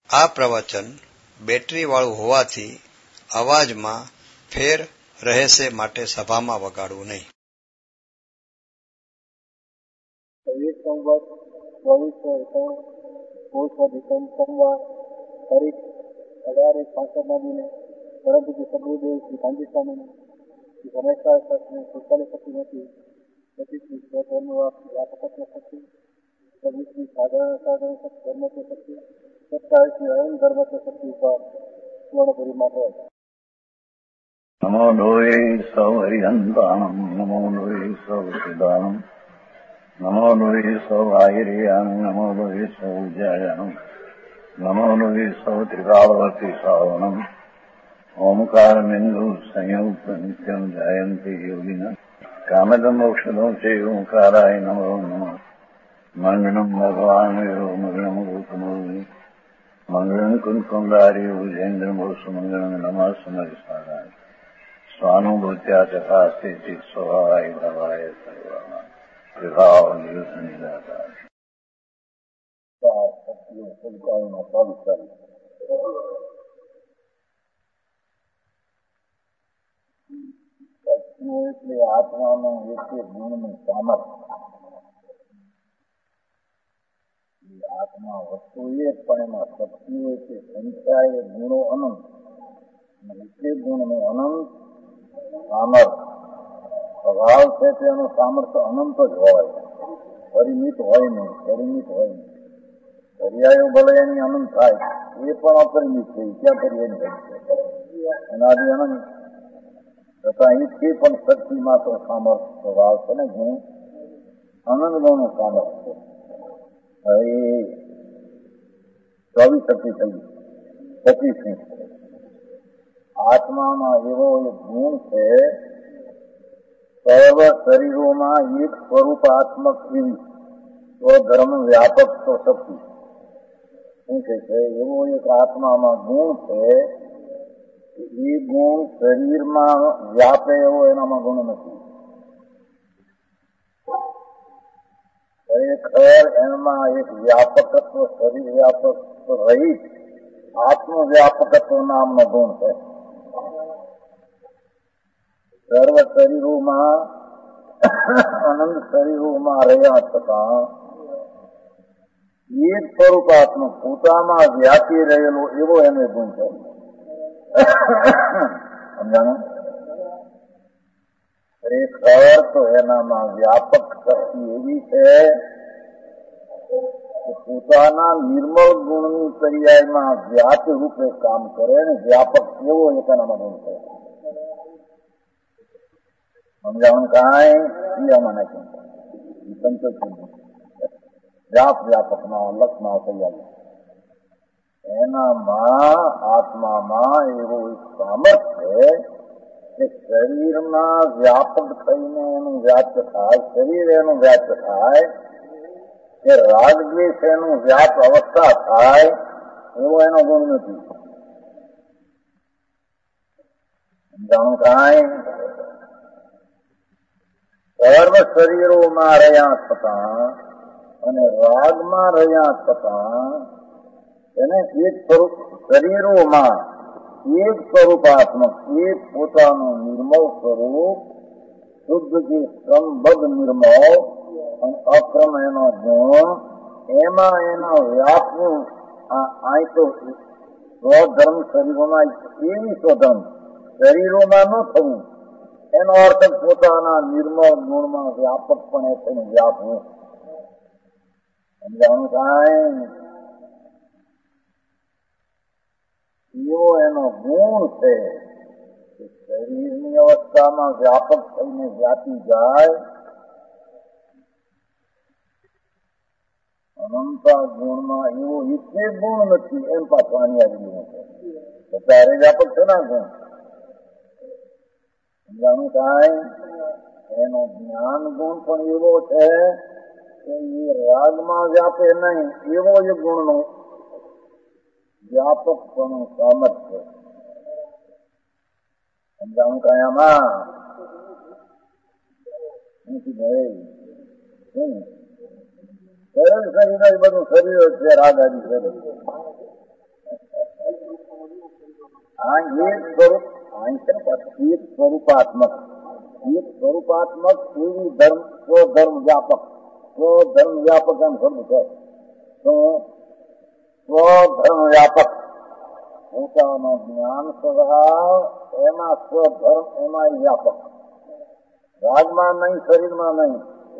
આ પ્રવચન બેટરી વાળું હોવાથી અવાજમાં ફેર રહેશે, માટે સભામાં વગાડવું નહીં. સોમવાર તારીખ 18/5 પરમપૂજ્ય સદગુરુદેવ શ્રી કાંજી સ્વામીને સમયકાર શાસ્ત્રને સુશાલી શક્તિ નથી, 25મી સ્વધર્મવાપકત્વ શક્તિ, 26મી સાધારણ ધર્મત્વ શક્તિ, 27મી અયન ધર્મત્વ શક્તિ ઉપર સુવર્ણપુરીમાં હોય. નમો લોહે સૌ હરિહંતાણમ, નમો લોહે સૌ સિદ્ધાણમ, નમો લોહે સૌ આયર્યાણમ, નમો લોહે સૌ જયાણમ, નમો લોહે સૌ ત્રિકાળવતી શ્રાવણમ, ઓમકારમેન્દુ સંયુક્ત નિત્યમ જયંતી યોગિના, કામદમ ઔષધો છે ઓંકારાય નમો નમઃ. મંગળમ ભગવાન મંગળમ ગૌતમોની, મંગળમ કુંકુંડારી ભુજેન્દ્ર મોસુ, મંગળમ નમઃ સમરિસ્મરાય, સ્વાનુભૂત્યા ચકાસ્તે ચિત સ્વભાવાય ભવાય સર્વમાં વિભાવ નિયુદ્ધ નિરાકાર. એટલે આત્માનો એક ગુણનું સામર્થ્ય. આત્મા વસ્તુ એ પણ એમાં શક્તિઓ છે, સંખ્યા એ ગુણો અનંત, એક ગુણનું અનંત સામર્થ્ય. સ્વભાવ છે તેનું સામર્થ્ય અનંત જ હોય, પરિમિત હોય નહીં, પરિમિત હોય નહીં. પર્યાયો ભલે એની અનંત થાય, એ પણ અપરિમિત છે, ક્યાં પર્યાય થાય એનાથી અનંત તથા અહીંથી પણ શક્તિમાં તો સામર્થ્ય સ્વભાવ છે ને, ગુણ અનંત ગુણનું સામર્થ્ય. હવે 24 શક્તિ થઈ, 25મી આત્મામાં એવો એક ગુણ છે, સર્વ શરીરોમાં એક સ્વરૂપાત્મક એવી સ્વધર્મ વ્યાપક તો શક્તિ. શું કે છે? એવો એક આત્મામાં ગુણ છે, એ ગુણ શરીરમાં વ્યાપે એવો એનામાં ગુણ નથી. ખરેખર એમાં એક વ્યાપકત્વ, શરીર વ્યાપક રહિત આત્મવ્યાપકત્વ નામનો ગુણ છે. સર્વ શરીરોમાં અનંત શરીરોમાં રહ્યા છતાં એક સ્વરૂપાત્મક પોતામાં વ્યાપી રહેલો એવો એનો ગુણ છે. સમજાણું? ખરેખર તો એનામાં વ્યાપક શક્તિ એવી છે કે પોતાના નિર્મળ ગુણની પર્યાયમાં વ્યાપ રૂપે કામ કરે ને વ્યાપક એવો એક એનામાં ગુણ છે. સમજાવણ કાંઈ આમાં નથી, પંચોત્તર વ્યાપકમાં લક્ષમાં તૈયાર. એનામાં આત્મામાં એવો એક સામર્થ્ય કે શરીરમાં વ્યાપક થઈને એનું વ્યાપ્ત થાય, શરીર એનું વ્યાપ્ત થાય, કે રાગદ્વેષ એનું વ્યાપ અવસ્થા થાય, એવો એનો ગુણ નથી. સમજાણું કાંઈ? સર્વ શરીરોમાં રહ્યા છતાં અને રાગમાં રહ્યા છતાં એને એક સ્વરૂપ શરીરોમાં એક સ્વરૂપાત્મક, એક પોતાનું નિર્મળ સ્વરૂપ, શુદ્ધ જે ક્રમબદ્ધ નિર્મળ અને અક્રમ એનો ગુણ, એમાં એના વ્યાપનું અહીં તો સ્વધર્મ શરીરોમાં એવી સ્વધર્મ શરીરોમાં ન થવું, એનો અર્થ પોતાના નિર્મળ ગુણમાં વ્યાપકપણે તેનું વ્યાપવું. સમજાણું કાંઈ? એવો એનો ગુણ છે કે શરીરની અવસ્થામાં વ્યાપક થઈને વ્યાપી જાય, અનંતા ગુણમાં એવો એક ગુણ નથી, એમ પાછું અનિવાર્ય છે. ત્યારે વ્યાપક છે ના ગુણ. સમજાણું કાંઈ? એનો જ્ઞાન ગુણ પણ એવો છે કે એ રાગમાં વ્યાપે નહીં, એવો એ ગુણનો વ્યાપકપણું સામર્થ્ય. સમજાણું કાંઈ આમાં નથી ભાઈ? સરળ શરીર જ બધું શરીર છે, રાગ આદિ શરીર. આ એક સ્વરૂપ એક સ્વરૂપાત્મક એવી ધર્મ સ્વધર્મ વ્યાપક એમ શબ્દ છે. તો સ્વધર્મ વ્યાપક પોતાનો જ્ઞાન સ્વભાવ એમાં સ્વધર્મ એમાં વ્યાપક, રાગમાં નહીં, શરીરમાં નહીં.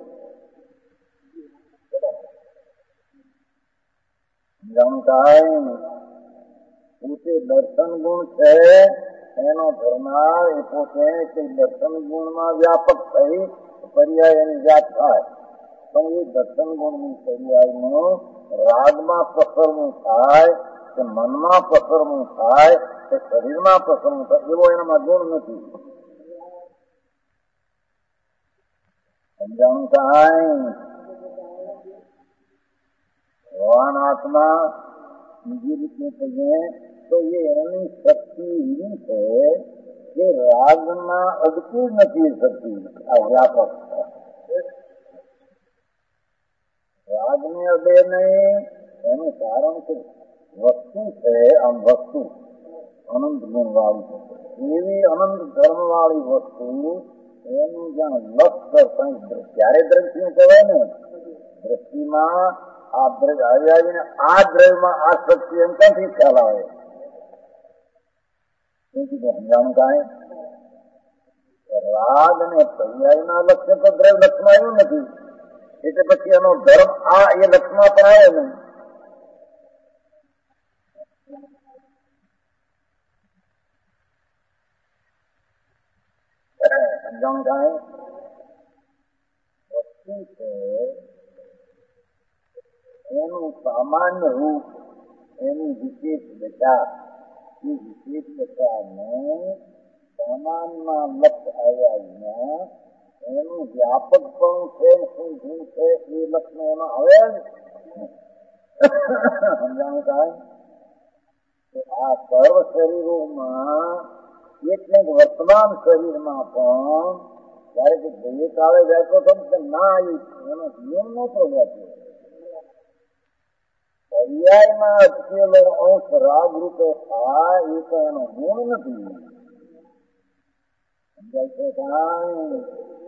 જાણતા પોતે દર્શન ગુણ છે એનો ધર્માર એ પોતે કે દર્શન ગુણમાં વ્યાપક થઈ પર્યાય એની જાત થાય. પણ એ દર્શન ગુણની પર્યાયનું રાગમાં પ્રસરવું થાય કે મનમાં પ્રસરવું થાય કે શરીરમાં પ્રસરવું થાય એવો એનામાં ગુણ નથી. સમજાણું થાય? ભગવાન આત્મા બીજી રીતે કહીએ તો એ એની શક્તિ એવી છે કે રાગમાં અડકી નથી શક્તિ. આ વ્યાપક રાગને અડે નહીં એનું કારણ છે વસ્તુ છે. આમ વસ્તુ અનંત ગુણ વાળી એવી અનંત ધર્મ વાળી વસ્તુ એનું જ્યાં લક્ષ ત્યારે દ્રષ્ટિ કહેવાય ને, દ્રષ્ટિમાં આ દ્રવ્ય આવીને આ દ્રવ્યમાં આ શક્તિ એમ ક્યાંથી ખ્યાલ આવે? સમજાણું કાંઈ? રાગ અને પર્યાયના લક્ષ્ય તો દ્રવ્ય લક્ષમાં આવ્યું નથી, એટલે પછી એનો ધર્મ આ એ લક્ષમાં પણ આવે નહીં. સમજાણું કાંઈ? વસ્તુ છે એનું સામાન્ય રૂપ, એની વિશેષ દશા, એ વિશેષ દશાને સામાનમાં લક્ષ આવ્યા વિના એનું વ્યાપકપણું છે શું ગુણ છે એ લક્ષ એમાં આવે. સમજાણું કાંઈ? આ સર્વ શરીરોમાં એટલે વર્તમાન શરીરમાં પણ જયારે કે જે કાળે જાય તો ના એનો નિયમ નહોતો વ્યાપ્યો. પર્યાયમાં અટકેલો અંશ રાગ રૂપે થાય એ તો એનો ગુણ નથી. સમજાય છે કાંઈ?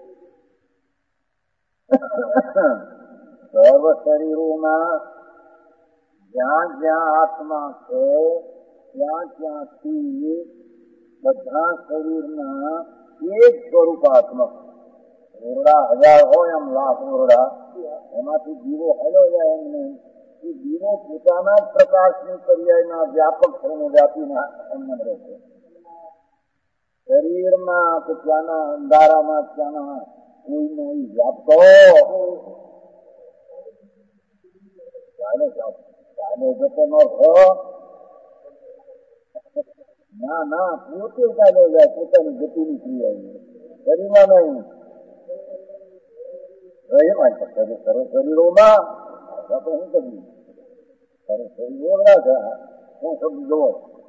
સર્વ શરીરોમાં જ્યાં જ્યાં આત્મા છે ત્યાં ત્યાંથી બધા શરીરના એક સ્વરૂપાત્મક ઓરડા 1000 હોય એમ લાખ ઓરડા, એમાંથી દીવો હેલો જાય એમને એ દીવો પોતાના જ પ્રકાશની પર્યાયના વ્યાપક થઈને વ્યાપીને એમને રહે છે. શરીરમાં કે ત્યાંના અંધારામાં ત્યાંના કોઈનો વ્યાપતો ચાલે જતો ન થયો. ના પોતે ચાલે જાય પોતાની ગતિની ક્રિયા શરીરમાં નહીં. શરીરોમાં આપણે શું કરીએ? શરીરો ના છે શું શબ્દો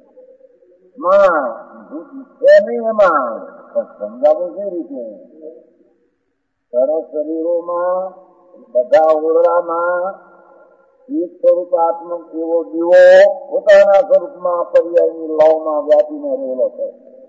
છે નહીં એમાં પણ સમજાવવું કઈ રીતે? સર્વ શરીરોમાં બધા ઓરડામાં એક સ્વરૂપાત્મક એવો દીવો પોતાના સ્વરૂપમાં પર્યાયની લવમાં વ્યાપીને રહેલો છે.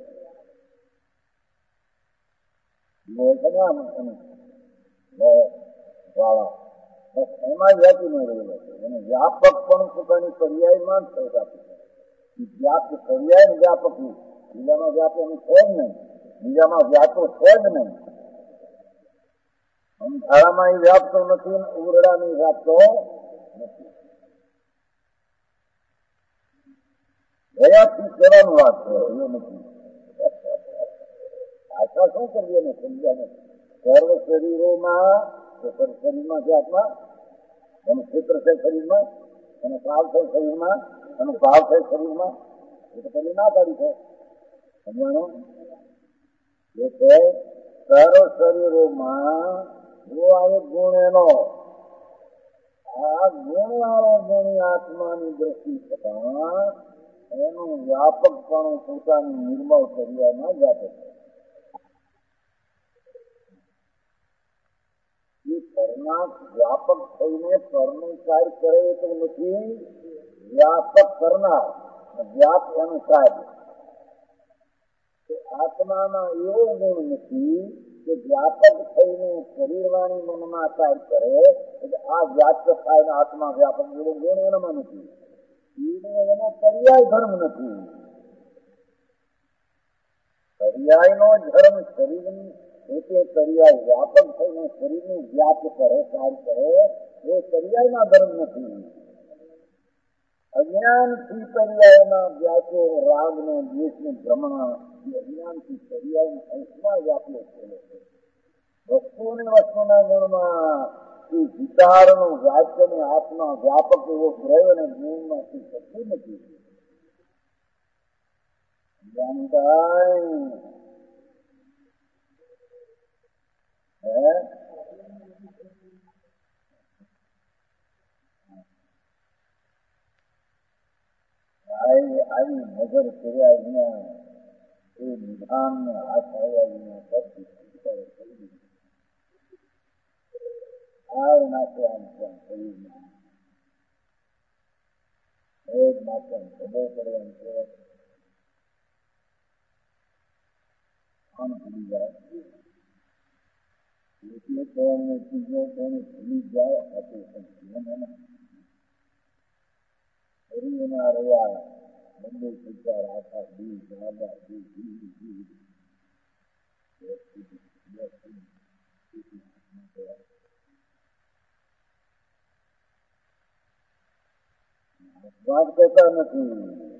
એમાં વ્યાપીને રહેલો છે. એને વ્યાપક પણ પોતાની પર્યાયમાં જ વ્યાપ પર્યાય વ્યાપક બીજામાં વ્યાપ એનું છે જ નહીં, બીજામાં વ્યાપો છે જ નહીં. અંધારામાં એ વ્યાપતો નથી, ઉરડામાં વ્યાપતો નથી. દયાથી કહેવાનું વાત છે એ નથી. આશા શું કરીએ ને સમજ્યા સર્વ શરીરોમાં શરીરમાં છે આત્મા, એનું ક્ષેત્ર છે શરીરમાં, એનો ભાવ છે શરીરમાં, એનો ભાવ છે શરીરમાં, એ તો પેલી ના પાડી છે. સમજાણું? એ છે સર્વ શરીરોમાં જો આ એક ગુણ એનો આ ગુણ વાળો ગુણી આત્માની દ્રષ્ટિ થતા એનું વ્યાપકપણું પોતાની નિર્મળ ક્રિયામાં જ આપે છે. એ પરમાત્મ વ્યાપક થઈને પરનું કાર્ય કરે તો નથી, વ્યાપક કરનાર વ્યાપ એનું કાર્ય આત્મામાં એવો ગુણ નથી કે વ્યાપક થઈને શરીર વાણી મનમાં કાર્ય કરે એટલે આ વ્યાપ્ત થાય આત્મા વ્યાપક એવો ગુણ એનામાં નથી. એનો પર્યાય ધર્મ નથી. પર્યાયનો ધર્મ શરીરની એટલે પર્યાય વ્યાપક થઈને શરીરનું વ્યાપ કરે કાર્ય કરે એ પર્યાયના ધર્મ નથી. અજ્ઞાનથી પર્યાયના વ્યાપો રાગને દ્વેષને ભ્રમણા એ અજ્ઞાનથી પર્યાયના અંશમાં વ્યાપેલો થયેલો છે. વસ્તુને વસ્તુના ગુણમાં એ વિચારનો વાક્યને આત્મા વ્યાપક એવો ગ્રહ અને ગુણમાંથી થતું નથી. આવી નજર કર્યા વિના એ નિધાનને હાથ આવ્યા વિના કરતી નાખે આમ તેમ શરીરમાં એક નાખે ખબર પડે એમ કે ભૂલી જાય એટલે તો એમને ચીજો તેને ભૂલી જાય હતું શરીરના રહ્યા બંને વિચાર આખા દિલ દાદા વાત કરતા નથી.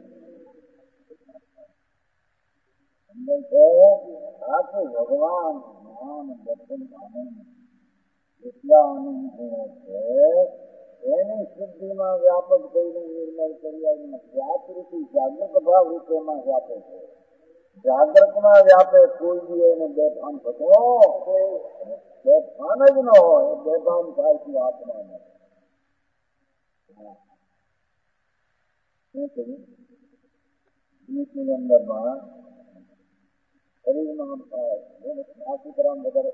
અંદર છે આખું ભગવાન જ્ઞાન દર્શન આનંદ એટલા આનંદ ગુણો છે એની શુદ્ધિમાં વ્યાપક થઈને નિર્મળ કર્યા વ્યાપરૂપી જાગૃત ભાવ રૂપેમાં વ્યાપે છે. જાગૃતમાં વ્યાપે કોઈ બી એને બેભાન થતો બેભાન જ ન હોય બેભાન થાય છે આત્માને. શું કર્યું બીજની અંદરમાં શરીરમાં આસુકરામ વગેરે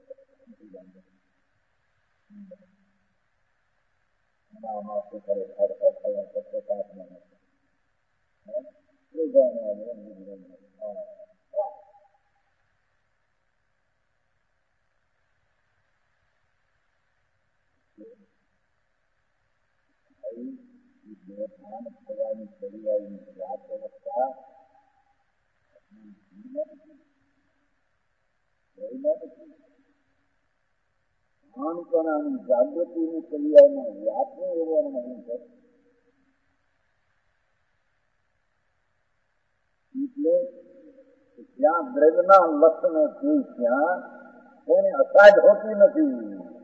બેભાન થવાની પર્યાયની વાત વ્યવસ્થા ભાનપણાની જાગૃતિની પર્યાયમાં વ્યાપનો એવો અનુભવ છે. એટલે જ્યાં દ્રવ્યના લક્ષને જોઈ ત્યાં એને અસાજ હોતી નથી.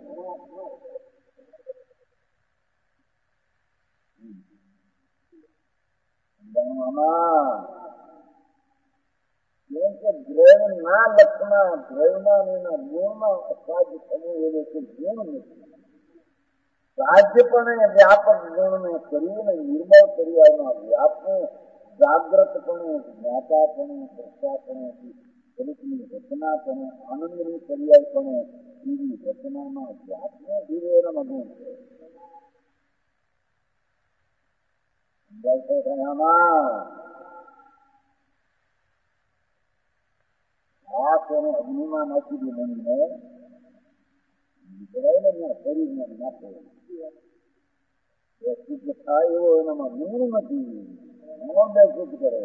દ્રવ્યના લક્ષમાં દ્રવ્યમાં એના ગુણમાં અસાજ થવું એવો કોઈ ગુણ નથી. સાધ્યપણે વ્યાપક ગુણને કરીને નિર્મળ પર્યાયમાં વ્યાપને જાગ્રતપણે જ્ઞાતાપણે દ્રષ્ટાપણેથી સ્વરૂપની રચનાપણે આનંદની પર્યાયપણે એવી રચનામાં વ્યાપને ધીરે એનામાં ગુણ છે. આ તેને અગ્નિમાં નાખી દે મનને નીકળાય ને શરીરને નાખે શુદ્ધ થાય એવો એનામાં ગુણ નથી. મન શુદ્ધ કરે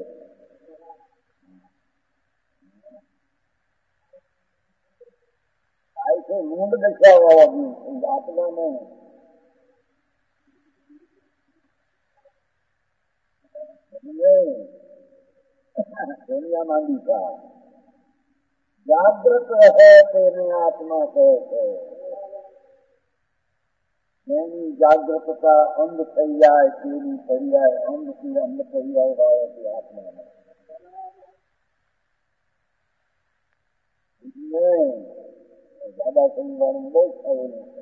આ છે મૂંડ દર્શાવવા આત્માને માંડી થાય. જાગ્રત રહે તેને આત્મા કહે છે. એની જાગ્રતતા અંધ થઈ જાય તેની પર્યાય અંધથી અંધ પર્યાય વાળો છે આત્માને. દાદા શનિવારનું બહુ થયેલું છે.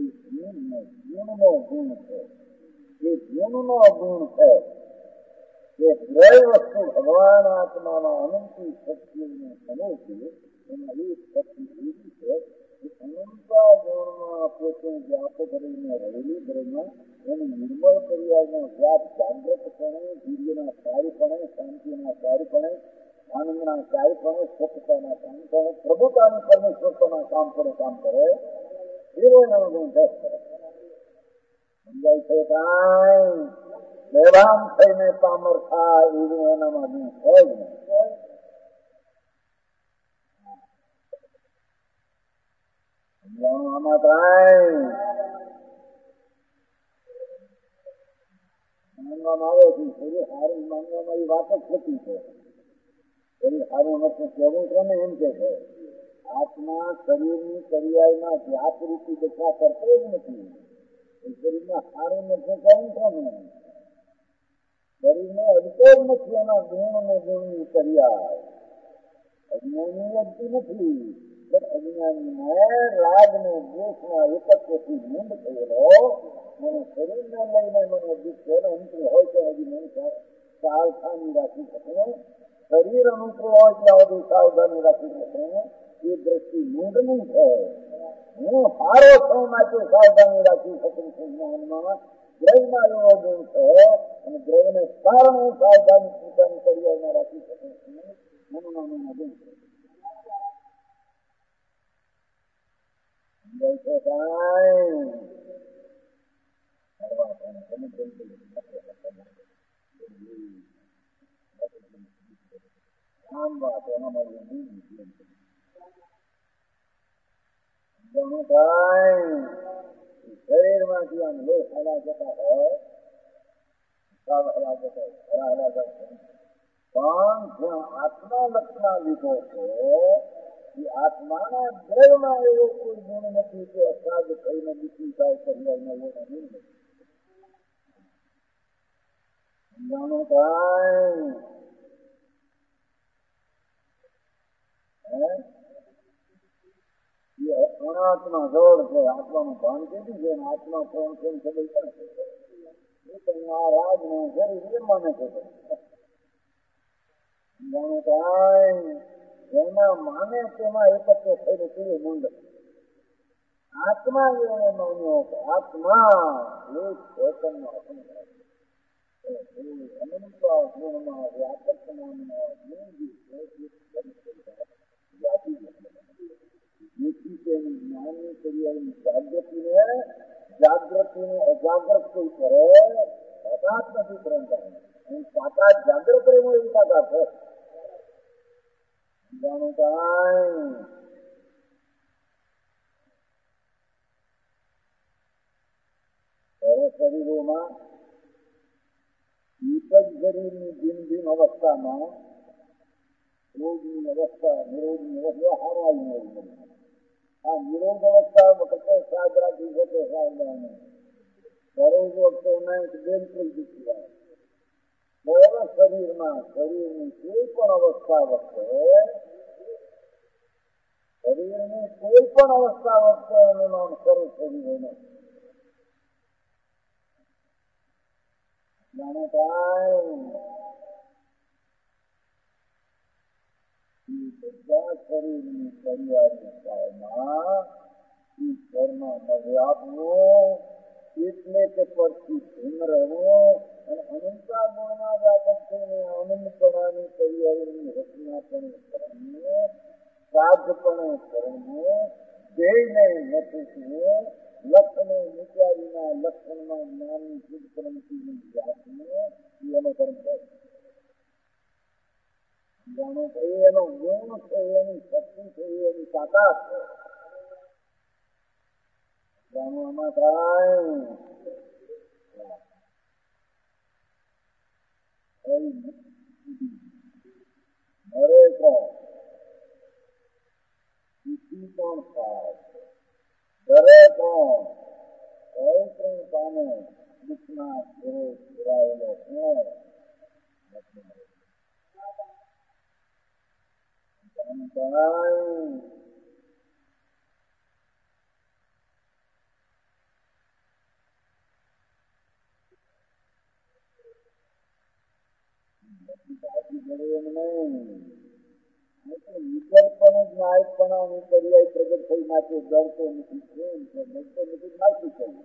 ગુણનો ગુણ છે એ ગુણનો ગુણ છે કે દ્રય વસ્તુ ભગવાન આત્મામાં અનંતી શક્તિઓને સમૂહ છે. એમાં એક શક્તિ એવી છે કે અનંતા ગુણમાં પોતે વ્યાપક રહીને રહેલી બ્રહ્મા એને નિર્મળ પર્યાયનો વ્યાપ જાગ્રતપણે, વીર્યના કાર્યપણે, શાંતિના કાર્યપણે, આનંદના કાર્યપણે, સ્વચ્છતાના કામ કરે, પ્રભુતાની પરમેશ્વરતાના કામ કરે એવો એનો ગુણ દસ કરે. સમજાય છે કાંઈ? બેભાન થઈને પામર થાય એવું એનામાં ગુણ છે જ નહીં. સમજાણું આમાં કાંઈ? માનવામાં આવે છે શરીર સારું માનવામાં એ વાત જ થતી છે. શરીર સારું નથી કહેવું છે ને એમ કે છે આત્મા શરીરની પર્યાયમાં વ્યાપરૂપી દશા કરતો જ નથી. શરીરમાં સારું નથી કહેવું છે ને શરીરને અડતો જ નથી એના ગુણ અને ગુણની પર્યાય. અજ્ઞાની અડતી નથી પણ અજ્ઞાનીને રાગને દ્વેષના એકત્વથી મૂંડ થયેલો મને શરીરને લઈને મને દુઃખ છે અનુકૂળ હોય તો હજી નહીં સાવધાની રાખી શકું. શરીર અનુકૂળ હોય ત્યાં સુધી સાવધાની રાખી શકું. એ દ્રષ્ટિ મૂંડની છે. હું સારો છું માટે સાવધાની રાખી શકું છું. જ્ઞાનમાં દ્રવ્યમાં એવો ગુણ છે અને દ્રવ્યને કારણે સાવધાની પોતાની પર્યાયમાં રાખી શકું છું. મનોનામાં ગુણ છે. સમજાય છે કાંઈ? આમ વાત એનામાં શરીરમાંથી આમ લોહ હલા જતા હોય હલા જતા હલા જતા પણ જ્યાં આત્મા લક્ષણા લીધો છે એ આત્માના દ્રવ્યમાં એવો કોઈ ગુણ નથી કે અસાધ થઈને બીજી થાય પર્યાયમાં એવો નહીં નથી. સમજાણું કાંઈ? અનાત્મા જળ છે. આત્માનું ભાન કીધું છે આત્મા કોણ છે ખબર ક્યાં છે? આ રાજ ને શરીર એમ માને છે. સમજાણું કાંઈ? જેના માને તેમાં એકત્ર થઈને કેવું મૂંડ. આત્મા એને માન્યો કે આત્મા એક ચેતનનો અનંતા ગુણમાં વ્યાપક નામના જેથી તેની જ્ઞાનની પર્યાયની જાગૃતિને અજાગ્રત કોઈ કરે તાકાત નથી કરતા. તાકાત જાગ્રત રહેવું એવી તાકાત છે. સમજાણું કાંઈ? શરીરોમાં એક જ શરીરની ભિન્ન ભિન્ન અવસ્થામાં રોગની અવસ્થા નિરોગની અવસ્થા હારવાઈ નહીં. આ નિરોગ અવસ્થા વખતે સાદ રાખી શકે સાવધાની દરેક વખતે નાક બેન થઈ જતી બરાબર. શરીરની કોઈ પણ અવસ્થા વખતે એનું નામ શરીર શરીર એનું જાણે કાંઈ બધા શરીરની પર્યાયમાં ઈશ્વરમાં નવ્યાપવું એટલે કે પરથી ભિન્ન રહેવું અને અનંતા ગુણમાં વ્યાપક થઈને આનંદપણાની પર્યાયની રચના પણ કરવું, સાધપણે કરવું, ધ્યેયને નથી લક્ષને મૂક્યા વિના લક્ષણમાં જ્ઞાનની શુદ્ધ ક્રાંતિની જાતને એનો કર્મ થાય. જાણો કે એનો ગુણ છે, એની શક્તિ છે, એની તાકાત છે. જાણવામાં કાંઈ મરે કોણ સ્થિતિ કોણ થાય ડરે કોણ કઈ પણ પામે દુઃખના ઘેરે ઘેરાયેલો કોણ કાંઈ બાકી પડે એમ નહીં. વિચારપણ ન્યાયપણાની પર્યાય પ્રગટ થઈ નાખે દર તો નથી કેમ છે તો નથી નાખી શકીએ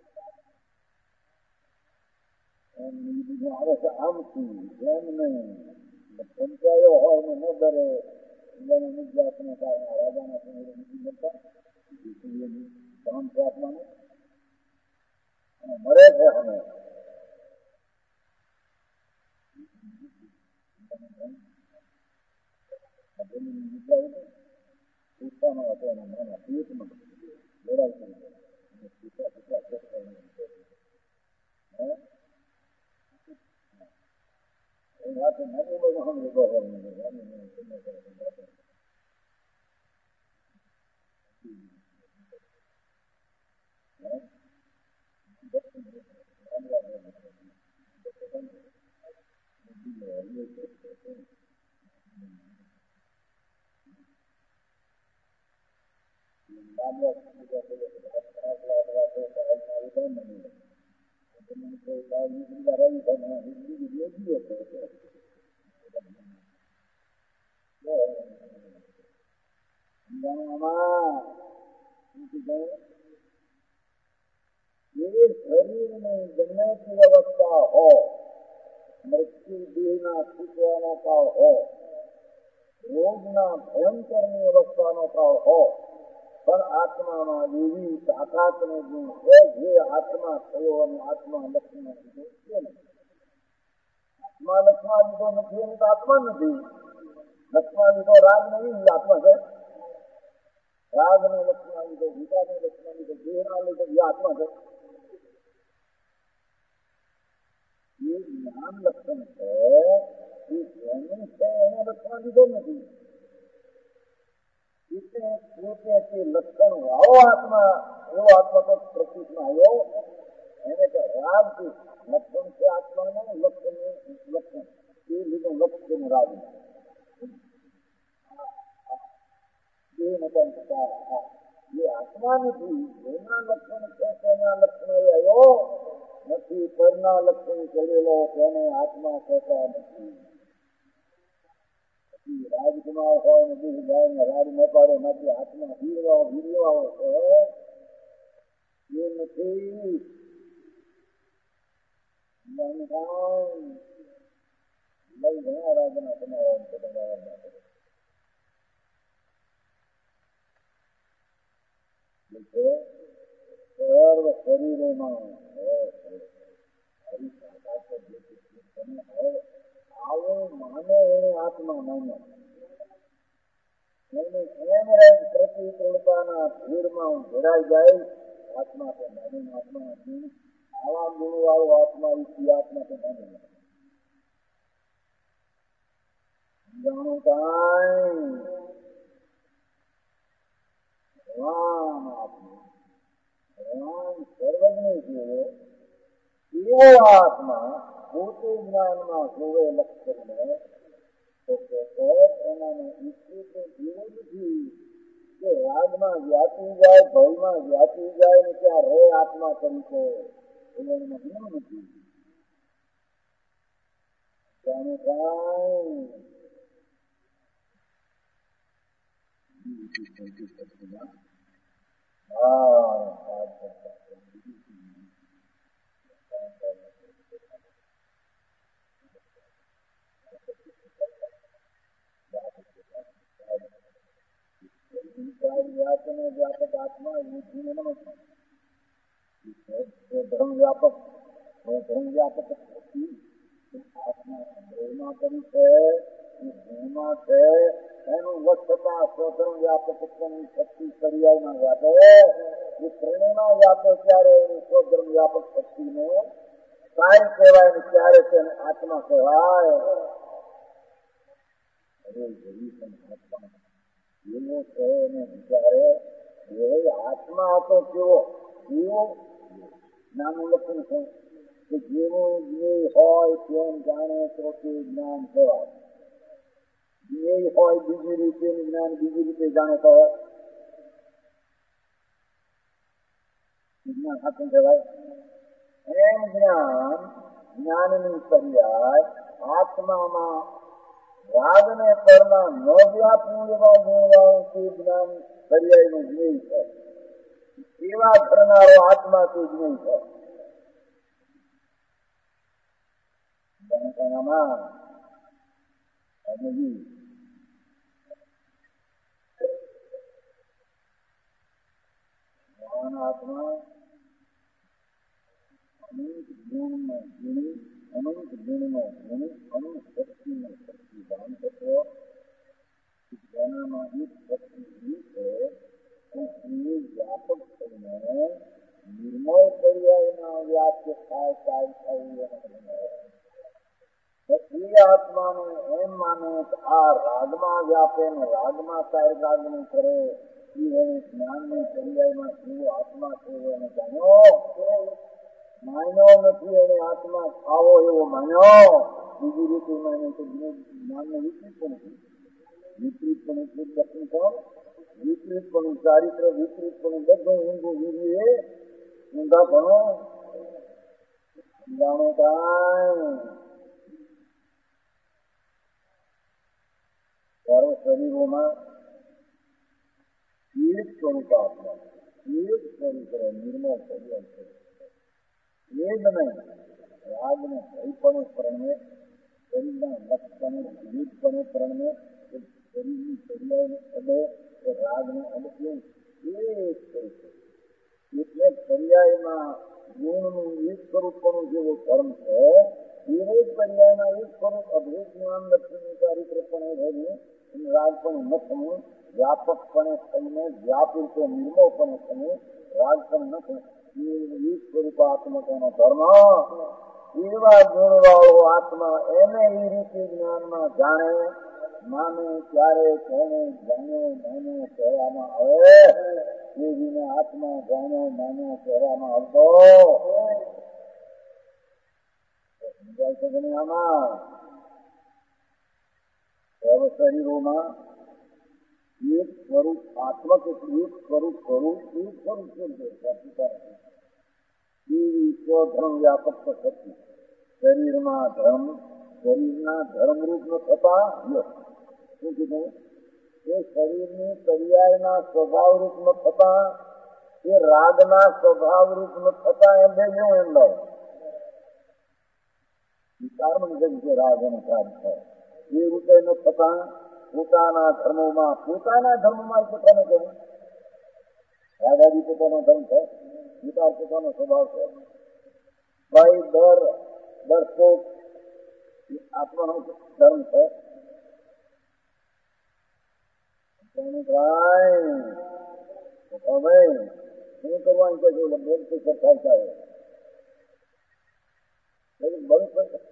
એમ બીજું આવે છે આમથી એમ નહીં પંચાયો હોય ને ન ડરે નિર્જાતને કારણે રાજાના સમય નથી બનતા કામ છે આપવાનું મરે છે અમે પૂછવાનો હતો એના માના પેટમાં લડાઈ કરી પૂછા એ વાત નાની બહુ હમ લીધો શરીરની ગમે તે અવસ્થા હો મૃત્યુ દેહના છૂટવાનો કાળ હો રોગના ભયંકરની અવસ્થાનો કાળ હો પણ આત્મામાં એવી તાકાતનો ગુણ છે જે આત્મા થયો અને આત્મા લક્ષમાં લીધો છે ને આત્મા લક્ષમાં લીધો નથી એની તો આત્મા નથી લક્ષમાં લીધો રાગ નહીં આત્મા છે રાગને લક્ષમાં લીધો ગીતાને લક્ષમાં લીધો દેહના લીધો એ આત્મા છે એ જ્ઞાન લક્ષણ છે એ જેનું છે એને લક્ષમાં લીધો નથી એટલે પોતે તે લક્ષણ વાળો આત્મા એવો આત્મા તો પ્રકૃતિમાં આવ્યો એને કે રાગ લક્ષણ છે આત્માનું લક્ષણ એ લીધું લક્ષણ રાગ એ આત્મા નથી જેના લક્ષણ છે તેના લક્ષણ આવ્યો નથી પરના લક્ષણ ચડેલો તેને આત્મા કહેતા નથી રાજકુમાર હોય ને દુઃખ જાય ને રાજ ન પાડે નથી આત્મા વીરવાઓ છે એ નથી લઈ ઘણા રાજના સમાવન છે સર્વ શરીરોમાં આવું માને એને આત્મા માને એમ રહે પ્રતિકૂળતાના ભીડમાં ઘેરાઈ જાય આત્મા તો માને આત્મા નથી આવા ગુણ વાળો આત્મા ઈચ્છી આત્મા તો માને જાણું કાંઈ ભગવાન આત્મા ભગવાન સર્વજ્ઞ છે એવો આત્મા પોતે જ્ઞાનમાં જોવે લક્ષણને તો એનાને ઈચ્છે તો જેવો નથી કે રાગમાં વ્યાપી જાય ભયમાં વ્યાપી જાય ને ત્યાં રહે આત્મા તરીકે એનું ગુણ નથી ત્યાંનું કાંઈ વ્યાપક આત્મા બુદ્ધિને નમસ્કાર ધર્મ વ્યાપક આત્મા સંગ્રહમાં કરી છે એ ગુણમાં છે એનું વસ્તતા સ્વધર્મ વ્યાપકત્વની શક્તિ પર્યાયમાં વ્યાપે એ ત્રણેયમાં વ્યાપે ત્યારે એની સ્વધર્મ વ્યાપક શક્તિને કાય કહેવાય ને ત્યારે તેને આત્મા કહેવાય આત્મા એવો છે એને વિચારે એ આત્મા હતો કેવો એવો નાનું લક્ષણ છે કે જેવું જ્ઞેય હોય તેમ જાણે તો તે જ્ઞાન કહેવાય જ્ઞેય હોય બીજી રીતે જ્ઞાન બીજી રીતે જાણે તો જ્ઞાન સાચું કહેવાય એમ જ્ઞાનની પર્યાય આત્મામાં રાગ ને કર્મ ન વ્યાપવું એવા ગુણવાળું તે જ્ઞાન પર્યાયનું જ્ઞેય છે. એવા કરનારો આત્મા તે જ્ઞેય છે. જાણકારામાં આત્મા અનંત ગુણમાં ગુણી, અનંત ગુણમાં ગુણી, અનંત શક્તિમાં શક્તિવાન થતો, જેનામાં એક શક્તિ એવી છે કે એ વ્યાપક થઈને નિર્મળ પર્યાયના વ્યાપ્ય થાય. એ આત્માને એમ માને કે આ રાગમાં વ્યાપે ને રાગમાં કાયરાગનું કરે, એ એને જ્ઞાનની પર્યાયમાં જેવો આત્મા છે એને જાણ્યો, માન્યો નથી. એને આત્મા આવો એવો માન્યો. બીજી રીતે માને તો જ્ઞાનને વિપરીત પણ વિપરીત પણ એટલું દર્શન કોણ વિપરીત પણ ચારિત્ર વિપરીત પણ બધું ઊંધું વીરીએ ઊંધા ભણો જાણો કાંઈ સર્વ શરીરોમાં એક સ્વરૂપ આત્મા, એક સ્વરૂપ નિર્મળ શરીર છે. એ જ નહીં રાગને ભયપણે પરણે, શરીરના લક્ષપણે વિવિધપણે પરણે, શરીરની પર્યાયને અડે કે રાગને અડે એક સ્વરૂપ. એટલે પર્યાયમાં ગુણનું એક સ્વરૂપનું જેવો ધર્મ છે એવો જ પર્યાયના એક સ્વરૂપ અદ્ભુત જ્ઞાન લક્ષ્મી ચારિત્રપણે રહેવું, રાગ પણ ન થવું, વ્યાપકપણે થઈને વ્યાપીતો નિર્મળપણે થવું, રાગ પણ ન થવું, એક સ્વરૂપાત્મકોનો ધર્મ. એવા ગુણવાળો આત્મા એને એ રીતે જ્ઞાનમાં જાણે, માને ત્યારે તેને જાણ્યો માન્યો કહેવામાં આવે. એ વિના આત્મા જાણ્યો માન્યો કહેવામાં આવતો સમજાય છે કે નહીં? આમાં સર્વ શરીરોમાં એક સ્વરૂપ આત્મક એક સ્વરૂપ સ્વરૂપ એક સ્વરૂપ એવી સ્વધર્મ વ્યાપક શક્તિ શરીરમાં ધર્મ, શરીરના ધર્મરૂપ ન થતા શું કીધું? એ શરીરની પર્યાયના સ્વભાવરૂપ ન થતા, એ રાગના સ્વભાવરૂપ ન થતા એમ બે કેવું એમ લાવ વિચારમાં છે રાગ અને રાગ થાય એ રીતે ન થતા પોતાના ધર્મોમાં પોતાને કહેવું રાગાદી પોતાનો ધર્મ છે, વિચાર પોતાનો સ્વભાવ છે. ભાઈ દરશોક આત્માનો ધર્મ છે. શું કરવાનું કે બ્લડ પ્રેશર થાય બ્લડ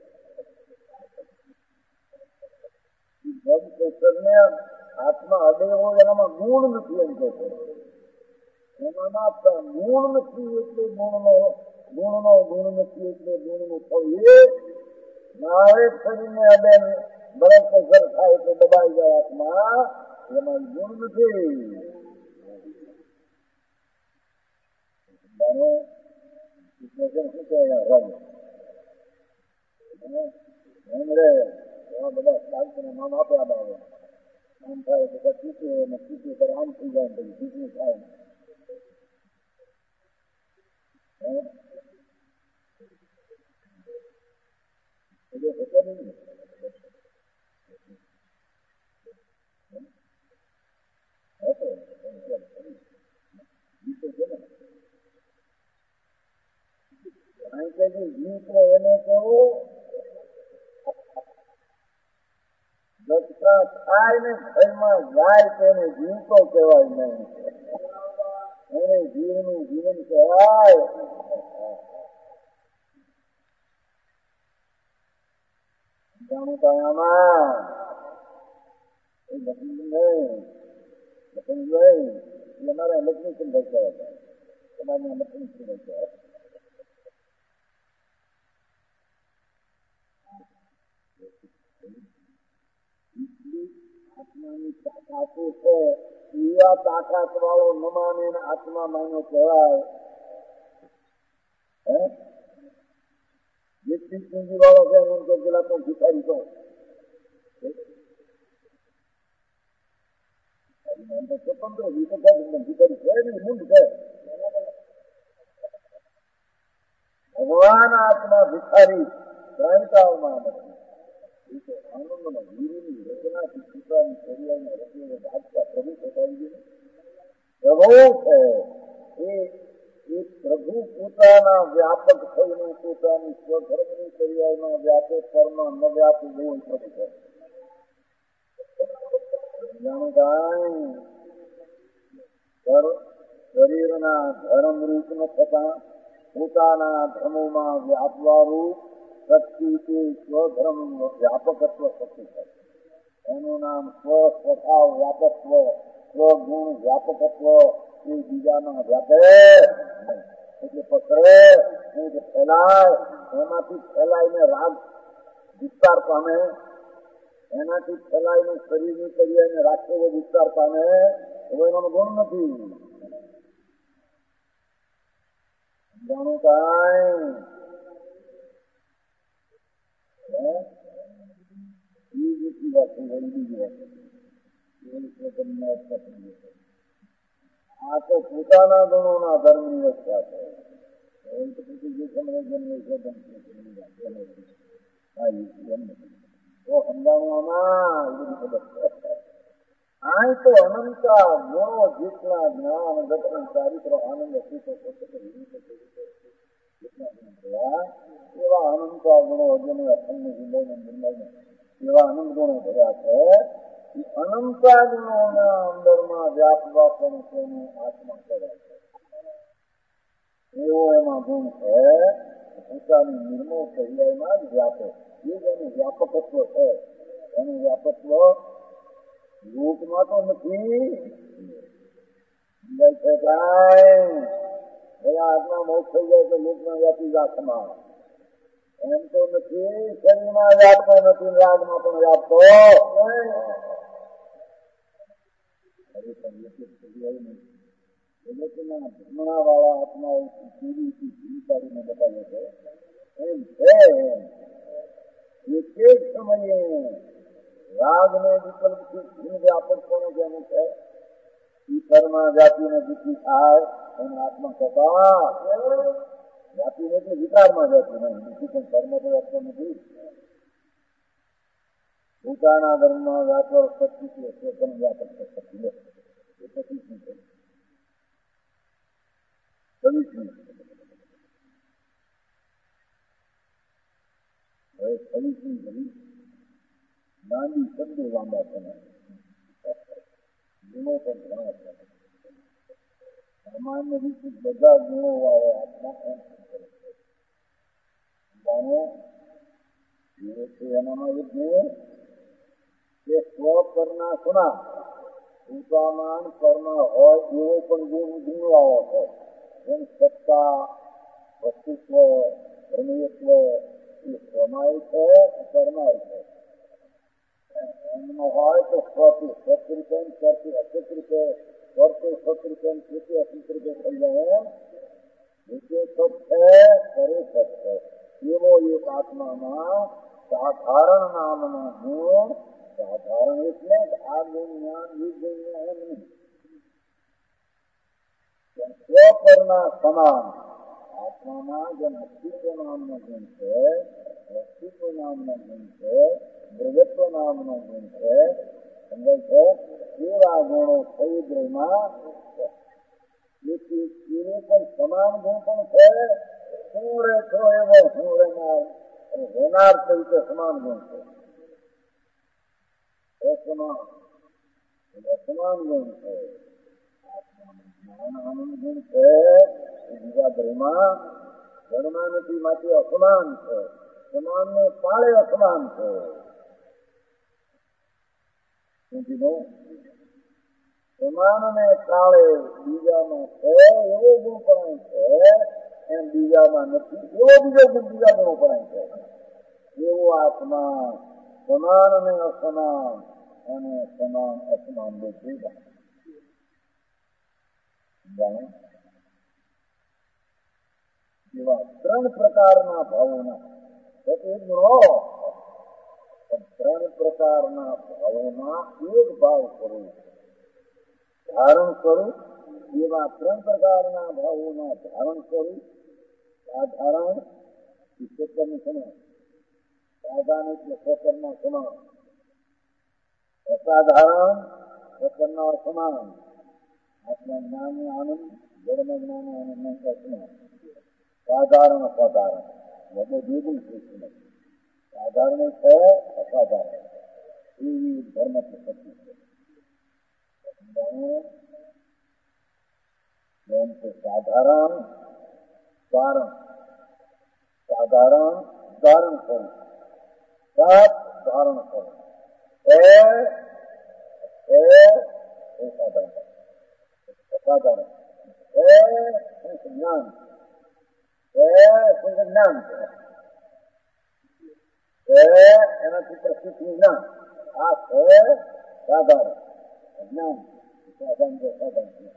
પ્રેશરને આત્મા અડે એવો એનામાં ગુણ નથી એમ કે છે. એનામાં ગુણ નથી એટલે ગુણ નથી એટલે ગુણનું થવું એ નાવે શરીરને અડે બ્લડ પ્રેશર થાય એટલે દબાઈ જાય આત્મા, એમાં ગુણ નથી. શું કહેવાય રંગ રે એવા બધા સાહિત્યના નામ આપ્યા આવે આમ થાય તો ચીકે ને ચીકે પર આમ થઈ જાય પછી ચીકું થાય. જીવતો એને કેવું દસતા થાય ને ઘરમાં જાય તેને જીવતો કહેવાય નહીં, એને જીવનું જીવન કહેવાય. જાણુતાયામાં એ લક્ષ્મી નહીં એ અમારા લક્ષ્મી સંભાઈ કહેવાય, તમારા લક્ષ્મી સંભાઈ કહેવાય. આત્માની તાકાતો છે એવા તાકાત વાળો ન માને આત્મા માનો કહેવાય. પૂંજી વાળો છે એમ કે પેલા તો ભિખારી તો સ્વતંત્ર ભિખારી છે નહીં, મૂંડ છે. ભગવાન આત્મા ભિખારી જાણતાઓમાં નથી. એ તો આનંદમાં ગુરુની રચનાથી કૃપાની શરીરની રચનાને ભાગતા પ્રભુ થતાવી પ્રભુ છે. એ પ્રભુ પોતાના વ્યાપક થઈને પોતાની સ્વધર્મની પર્યાયમાં વ્યાપે પરમાં ન વ્યાપે એવું પ્રભુ છે. શરીરના ધર્મ રૂપ ન થતા પોતાના ધર્મોમાં વ્યાપવાળું શક્તિ તે સ્વધર્મ વ્યાપકત્વ શક્તિ છે. એનું નામ સ્વભાવ વ્યાપકત્વ, સ્વગુણ વ્યાપકત્વ એ બીજામાં વ્યાપે એટલે પકડે નહીં કે ફેલાય. એમાંથી ફેલાઈને રાગ વિસ્તાર પામે, એનાથી ફેલાઈને શરીરની ક્રિયાને રાખેલો વિસ્તાર પામે એવો એનો ગુણ નથી. જાણું કાંઈ બીજી વાત બીજી વાત આ તો પોતાના ગુણોના ધર્મની રક્ષા છે. આ તો અનંતા ગુણો જેટલા જ્ઞાન દર્શન ચારિત્ર આનંદ એવા અનંતા ગુણો જેને અખંડ હૃદયને નિર્ણયને એવા અનંત ગુણો ભર્યા છે. અનંતા ગુણોના અંદરમાં વ્યાપવા પણ તેનું આત્મા કરે છે. એવો એમાં ગુણ છે પોતાની નિર્મળ પર્યાયમાં જ વ્યાપે. એ જ એનું વ્યાપકત્વ છે. એનું વ્યાપકત્વ લોકમાં તો નથી. આત્મા મોક્ષ થઈ જાય તો લોકમાં વ્યાપી આત્મા એમ તો નથી. શરીરમાં વ્યાપતો નથી, રાગમાં પણ વ્યાપતો ભ્રમણા વાળા આત્માઓ પૂરી કાઢીને બતાવે છે. એમ છે એક જ સમયે રાગને વિકલ્પથી ભીન વ્યાપક પણ જેનું છે ઈશ્વરમાં જાતિને દુઃખી થાય એને આત્મા કહેતા. જાતિને એટલે વિકારમાં જાતિ નહીં, દુઃખી પણ કર્મ તો વ્યાપતો નથી. પોતાના ધર્મમાં વ્યાપક શક્તિ છે, સ્વતંત્ર વ્યાપક શક્તિ એ પછી શું છે? લાંબી શબ્દો લાંબા છે, ગુણો પણ ઘણા છે. સામાન્ય રીતે બધા ગુણો વાળો આત્મા એમ છે. એનામાં એક ગુણ કે સ્વ પરના સુના ઉપામાન પરમાં હોય એવો પણ ગુણ વાળો છે. એમ સત્તા, વસ્તુત્વ, ધર્મીયત્વ એ સ્વમાય છે, પરમાય છે. એમનો હોય તો સ્વથી સ્વરૂપે સ્વથી અસિત રૂપે સ્વર્તે સ્વત રૂપે સ્થિતિ અસિત રૂપે થઈ જાય. નીચે સત છે, કરે સત છે. એવો એક આત્મામાં સાધારણ નામનો ગુણ, સાધારણ એટલે આ ગુણ જ્ઞાન એ ગુણ એમ નહીં, સ્વપરના સમાન આત્મામાં જેમ અસ્તિત્વ નામનો ગુણ છે, અસ્તિત્વ નામનો ગુણ છે, દ્રવ્યત્વ નામનો ગુણ છે, સમજાય છે. એવા ગુણો સૌદ્રમાં એને પણ સમાન ગુણ પણ છે. શું રેખો એવો હું રહેનાર રહેનાર તરીકે સમાન ગુણ છે. સમાન ગુણ છે. આનંદ ગુણ છે એ બીજા દ્રવ્યમાં જન્મા નથી, માટે અસમાન છે. સમાન ને પાળે અસમાન છે. સમાન ને કાળે બીજામાં છે એવો ગુણ પણ છે, એમ બીજામાં નથી એવો બીજો ગુણ બીજા ગુણો પણ છે. એવો આત્મા સમાન અને અસમાન અને સમાન અસમાન બધું એવા ત્રણ પ્રકારના ભાવોના ગુણો ત્રણ પ્રકારના ભાવોના એક ભાવ કરું ધારણ કરું, એવા ત્રણ પ્રકારના ભાવોના ધારણ કરું. સાધારણ ક્ષેત્રની સમાન, સાધારણ એટલે ક્ષેત્રના સમાન, અસાધારણ ક્ષેત્રના સમાન, આત્મા જ્ઞાન આનંદ ધર્મ જ્ઞાન આનંદ સમાન. સાધારણ અસાધારણ બધે ભેગું છે. સાધારણ છે, અસાધારણ એવી ધર્મ પદ્ધતિ છે. જેમ કે સાધારણ ધારણ, સાધારણ ધારણ કરવું, સત ધારણ કરવું, એ સાધારણ, અસાધારણ એ જ્ઞાન, જ્ઞાન એનાથી પ્રસિદ્ધ જ્ઞાન. આ છે સાધારણ જ્ઞાન. સાધારણ છે, સાધારણ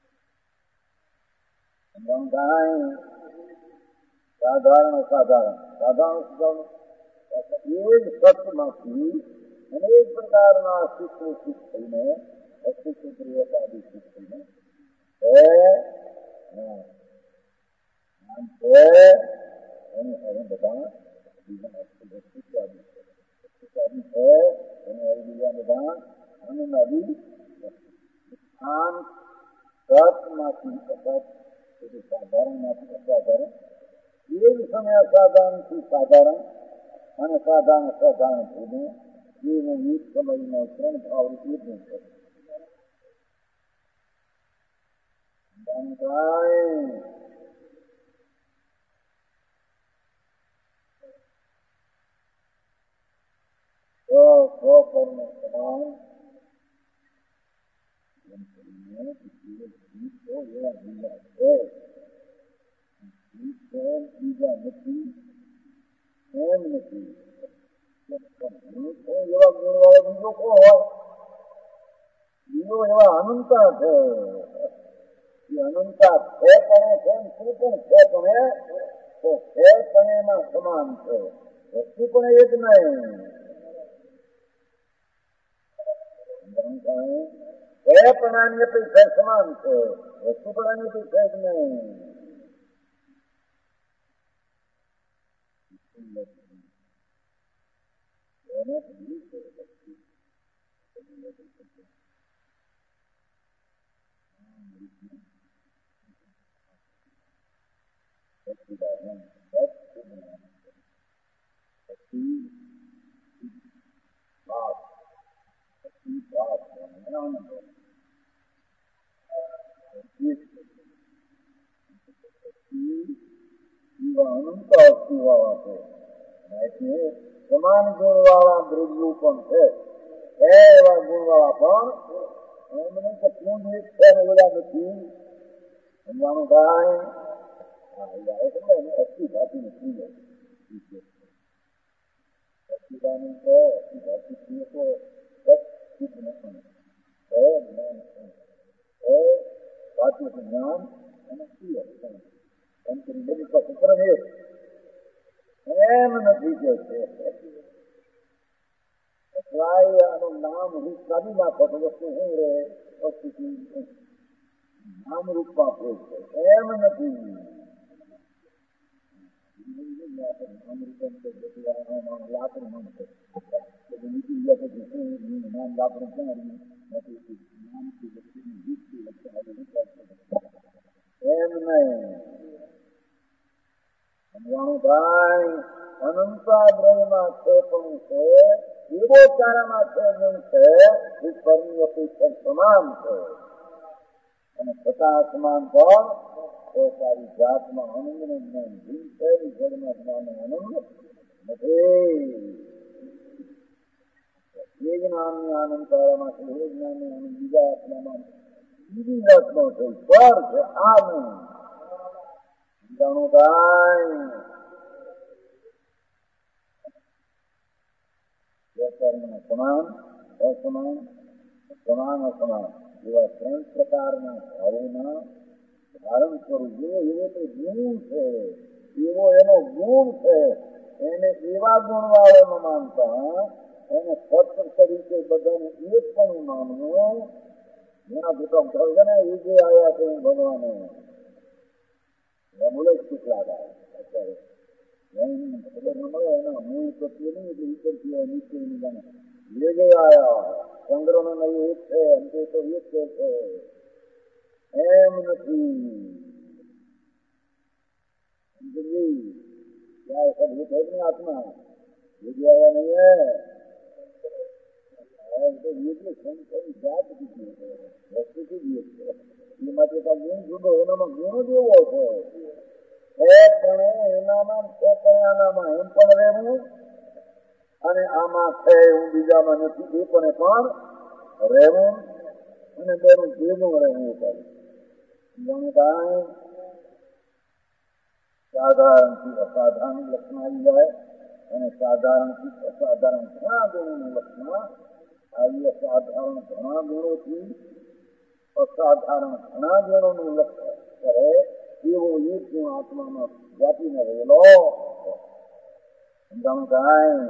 સાધારણ અસાધારણ, સાધારણ સુધારણ એ જ સત્યમાંથી અનેક પ્રકારના અસ્તિત્વ સિદ્ધ થઈને અસ્તિત્વ પ્રિયતાથી સિદ્ધ થઈને એની હવે બધા બીજા અસ્તિત્વાદી છે, એને હવે બીજા બધા આનંદાદી આમ સતમાંથી અસત, સાધારણમાંથી અસાધારણ, એ જ સમય અસાધારણથી સાધારણ અને સાધારણ અસાધારણ થઈને એવું એક સમયમાં ત્રણ ભાવ રૂપે છે. સમાન એવા બીજા છે, બીજા નથી એમ નથી. એવા ગુણવાળો બીજો કોણ હોય? બીજો એવા અનંતા છે. એ અનંતા છે પણ છે, શું પણ છે પણ તો છે પણ એમાં સમાન છે, વસ્તુ પણ એક નહીં. એ પણ અન્ય પૈસા સમાન છે, વસ્તુ પણ અન્ય પૈસા જ નહીં. સમાન ગુણ વાળા દ્રવ્યો પણ છે, એવા ગુણ વાળા પણ એમને કે પૂંજ એક છે ને બધા નથી સમજાણું થાય. અસ્થિ ધાતુની પૂંજ અસ્થિદાની તો અસ્થિ ધાતુ છીએ તો સત નથી જ્ઞાન એ ધાતુ જ્ઞાન અને ક્રિય એમ કરી બધી સૂત્ર એમ નથી કે છે. આનું નામ રૂપ કાઢી નાખો તો વસ્તુ શું રહે? વસ્તુ નામ રૂપમાં ફેર છે, એમ નથી. નામ રૂપ લાકડું નામ છે, નીકળી ગયા પછી શું નામ લાકડું ક્યાં નથી? નામથી વ્યક્તિની જીતથી એમ નહીં સમજાણું થાય. અનંતા દ્રવ્યમાં છે પણ છે, એવો તારામાં છે નહીં છે, એ પરની અપેક્ષા સમાન છે અને છતાં સમાન પણ તો તારી જાતમાં આનંદ નું જ્ઞાન ભૂલ છે, જળમાં જ્ઞાન આનંદ નથી. એ જ્ઞાનની આનંદ તારામાં છે, એ જ્ઞાનની આનંદ બીજા આત્મામાં બીજી જાતનો છે, પર છે આ નહીં જાણું થાય. સમાન અસમાન, સમાન અસમાન એવા ત્રણ પ્રકારના ભાવોના ધારણ કરવું. એવો તો ગુણ છે, એવો એનો ગુણ છે એને એવા ગુણવાળો ન માનતા એને સત તરીકે બધાને એક પણ માનવું. ઘણા ભૂકંપ થયો છે ને એ જે આવ્યા છે ભગવાને બોલે કેટલા અત્યારે ખબર ન મળે એના મૂળ પ્રત્યે નહીં એટલે ઉપરથી નીચે જાણે જે જે આવ્યા ચંદ્રનો નહીં એક છે અંતે તો એક છે એમ નથી. क्या ऐसा भूत है नहीं आत्मा ये भी आया नहीं है तो ये जो संख्या जात की वस्तु की भी ये मात्र का गुण जुड़ो એનામાં ગુણ જ એવો છે પણ એનામાં છે પણ આનામાં એમ પણ રહેવું અને આમાં છે હું બીજામાં નથી એ પણ રહેવું અને બેનું ભેગું રહેવું પડે. જાણે કાંઈ સાધારણથી અસાધારણ લક્ષણ આવી જાય અને સાધારણથી અસાધારણ ઘણા ગુણોનું લક્ષણ આવી. અસાધારણ ઘણા ગુણોથી અસાધારણ ઘણા ગુણોનું લક્ષણ કરે એવો એક ગુણ આત્મામાં વ્યાપીને રહેલો. સમજાણું કાંઈ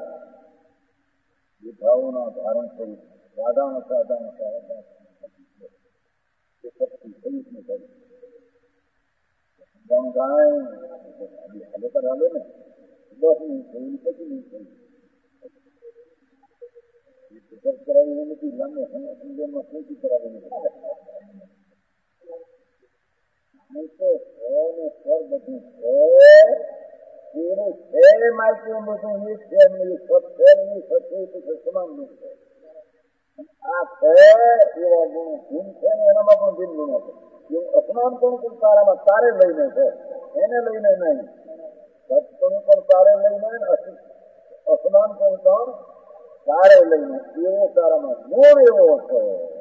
એ ભાવોના ધારણ કરી સાધારણ અસાધારણ એ શક્તિ સહિત ને કરી હાલે પર હાલે ને 10 મિનિટ થઈ પછી નહીં થઈ કરાવી નથી લાંબો સંદેશમાં ખેતી કરાવી નથી તો ને સ્વર બધું છે એવું છે માહિતી બધું એ છે એમની સત છે એમની સત્ય સમાન ગુણ છે. આ છે એવા ગુણો ભીન છે ને એનામાં પણ ભીન ગુણો છે. એવું અસમાન પણ તારામાં તારે લઈને છે એને લઈને નહીં. સત્પણું પણ તારે લઈને અસમાન પણ તારે લઈને એવો તારામાં ગુણ એવો છે.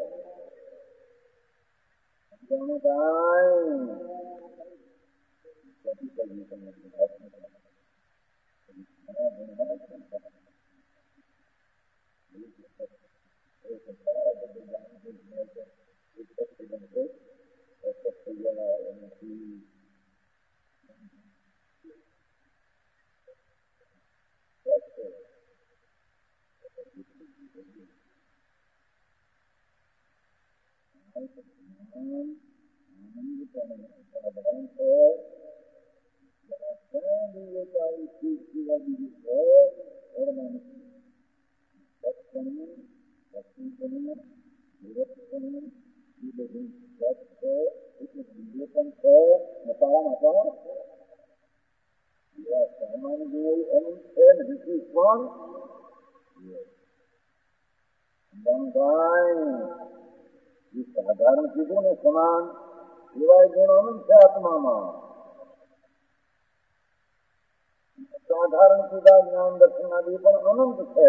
સાધારણ કીધું ને સમાન એવા ગુણ અનંત છે આત્મામાં. સાધારણ કીધા જ્ઞાન દર્શન આદિ પણ અનંત છે.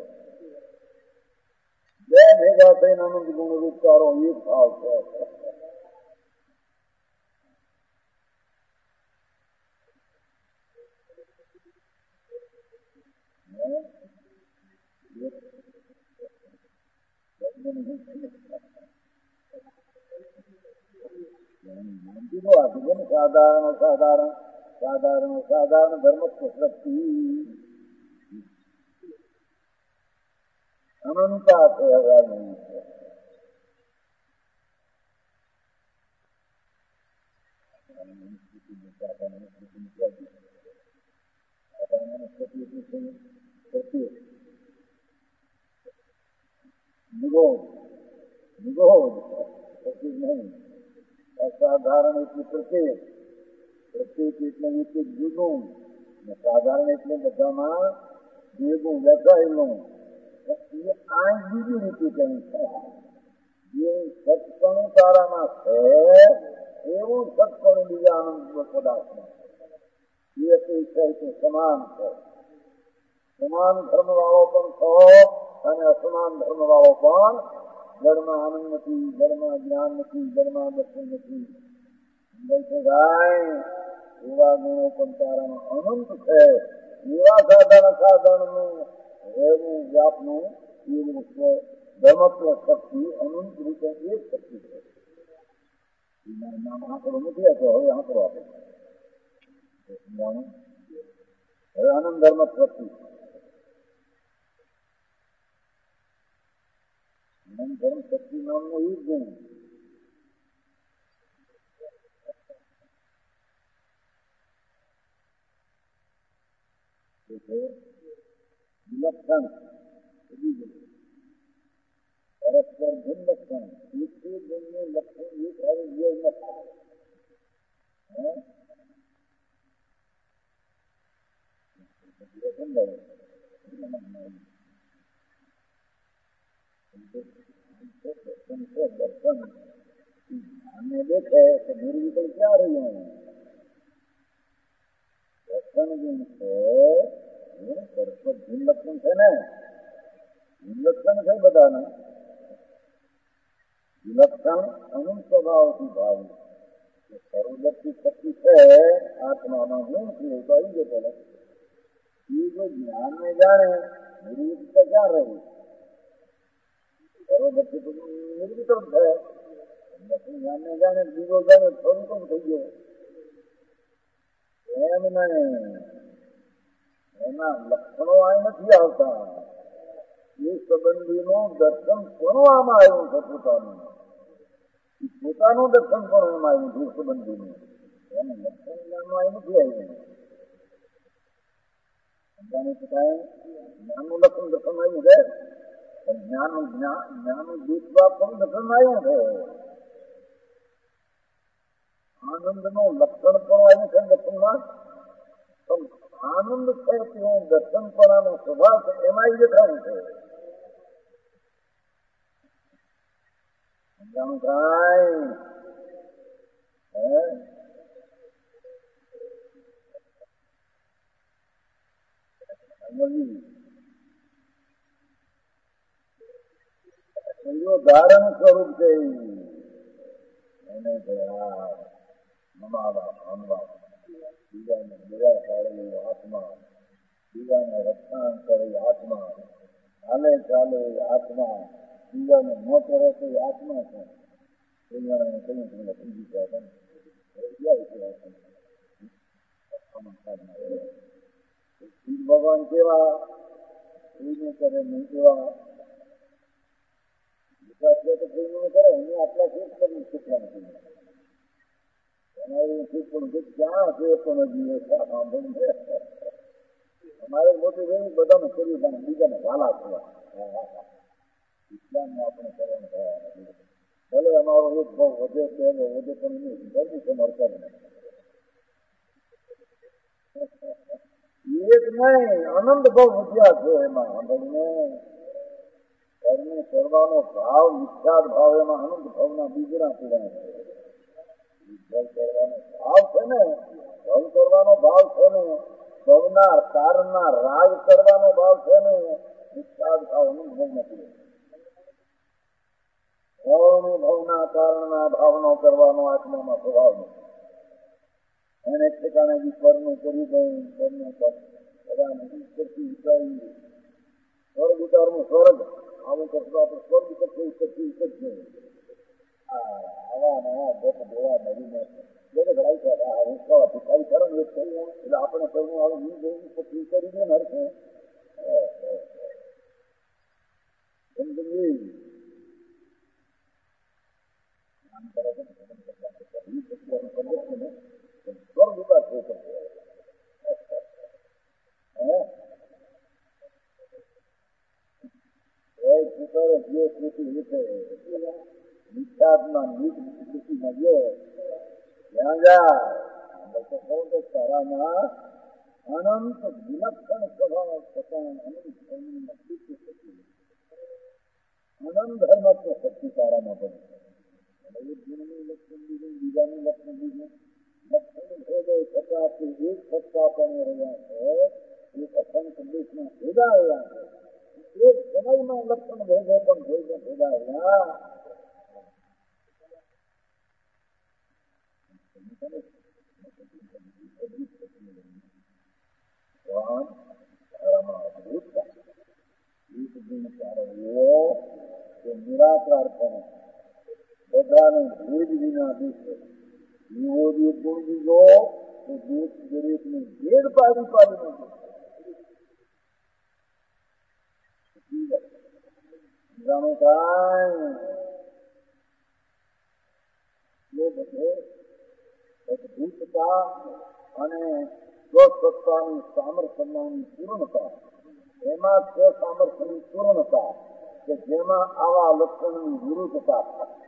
બે ભેગા થઈને અનંત ગુણ વિચારો એક ભાવ છે. સાધારણ સાધારણ સાધારણ સાધારણ ધર્મ શક્તિ અનંતા કહેવાની છે. નિગોધ નહીં. અસાધારણ એટલે પ્રત્યેક એટલે એક એક જુદું ને સાધારણ એટલે બધામાં ભેગું લખાયેલું. એ આ બીજી રીતે કહ્યું છે જે સત્પણું તારામાં છે એવું સત્પણું બીજા આનંદ પદાર્થમાં એ અતિશય છે સમાન છે. સમાન ધર્મ વાળો પણ છો અને અસમાન ધર્મ વાળો પણ જળમાં આનંદ નથી, જળમાં જ્ઞાન નથી, જળમાં દર્શન નથી. એવા ગુણો પણ તારામાં અનંત છે. એવા સાધારણ સાધારણનું રહેવું વ્યાપનું એવું ધર્મત્વ શક્તિ અનંત રીતે એક શક્તિ છે. નામ આંકડો નથી આપો, હવે આંકડો આપે હવે આનંદ ધર્મ પ્રતિ આનંદ ધર્મ શક્તિ નામનો એ જ ગુણ વિલક્ષણ પરસ્પર ભિન્ન લક્ષણ એક ગુણનું લક્ષણ એક આવી જે લક્ષણ દર્શન આને દેખે તો નિર્વિકલ્પ ક્યાં રહ્યું દર્શન ગુણ છે પરસ્પર ભિન્ન લક્ષણ છે ને ભિન્ન લક્ષણ છે બધાને વિલક્ષણ અનુમ સ્વભાવથી ભાવી સર્વદર્શી શક્તિ છે આત્મામાં ગુણ છે તો આવી ગયો પેલા એ જો જ્ઞાનને જાણે નિર્વિકલ્પ ક્યાં રહી સર્વદર્શી તો નિર્વિકલ્પ છે જ્ઞાનને જાણે બીજો જાણે સ્વરૂપ થઈ ગયો એમ નહીં એના લક્ષણો આ નથી આવતા એ સંબંધીનું દર્શન ભણવામાં આવ્યું છે પોતાનું દર્શન ભણવામાં આવ્યું છે સંબંધીનું એને લક્ષણ જ્ઞાનમાં એ નથી આવ્યું સમજાણી શકાય જ્ઞાનનું લક્ષણ દર્શન આવ્યું છે જ્ઞાનનું દેખવા પણ દર્શન આવ્યું છે આનંદનું લક્ષણ પણ આવ્યું છે દર્શનમાં પણ આનંદ છે તેવું દર્શનપણાનો સ્વભાવ છે એમાં એ દેખાવું છે સમજાણું કાંઈ ધારણ સ્વરૂપ છે એને મમાવા અનવા બીજાને દયા કાઢી આત્મા બીજાને રક્ષણ કરી આત્મા ચાલે ચાલે આત્મા બીજાને ન કરે તો આત્મા છે કલ્યાણ કહ્યું તમને સમજી ગયા ભગવાન કેવા કોઈને કરે નહીં કેવા વિકાસ તો કોઈને કરે એને આટલા શીખ કરી શીખવાનું અમારું શીખ પણ ક્યાં છે પણ હજી સાંભળ્યું છે અમારે મોટી રહી બધાને કર્યું પણ બીજાને વાલા થવા ઇસ્લામને આપણે કરવાનું થયા ભલે અમારો એક ભાવ વધે બે વધે પણ નહીં જલ્દી સમર્થન એક નહીં આનંદ ભાવ વધ્યા છે એમાં સાંભળીને કર્મ કરવાનો ભાવ વિખ્યાત ભાવ એમાં આનંદ ભાવના બીજના પીડા છે વિચાર કરવાનો ભાવ છે ને ભવ કરવાનો ભાવ છે ને ભવના કારણના રાગ કરવાનો ભાવ છે ને વિખ્યાત ભાવ આનંદ ભાવના પીડા ભવના કારણના ભાવનો કરવાનો આત્મામાં સ્વભાવ નથી એને ઠેકાણે ઈશ્વરનું કરી દઉં સ્વર્ગ ઉતારનું સ્વર્ગ આવું કરતો આપણે સ્વર્ગ કરતી આવા નવા ભોગ જોવા મળીને ઘડાઈ છે ભિખારી કરો ને એટલે આપણે કહ્યું હવે હું જોયું પછી કરી દે ને હરશે સ્વર્ગ ઉતાર થઈ શકશે જે સ્થિતિ વિશે વિખ્યાતમાં નીચ સ્થિતિમાં ગયો ત્યાં જાય તારામાં અનંત વિલક્ષણ સ્વભાવ થતા અનંત ધર્મ શક્તિ તારામાં બને એક ગુણનું લક્ષણ બીજું બીજાનું લક્ષણ બીજું લક્ષણ ભેદે છતાં એક સત્તા પણ રહ્યા છે એક અસંખ્ય દેશમાં ભેગા રહ્યા છે એક સમયમાં લક્ષણ ભેદે પણ ભેગા રહ્યા નિરાકાર પણ બધાને ભેદ વિના દીશે એવો જે ગુણ દીધો તો દેશ દરેકને ભેદ પાડી નથી જાણો કાંઈ એ બધે અદભુતતા અને સ્વસત્તાની સામર્થ્યની પૂર્ણતા, એમાં સ્વસામર્થ્યની પૂર્ણતા કે જેમાં આવા લક્ષણની વિરુદ્ધતા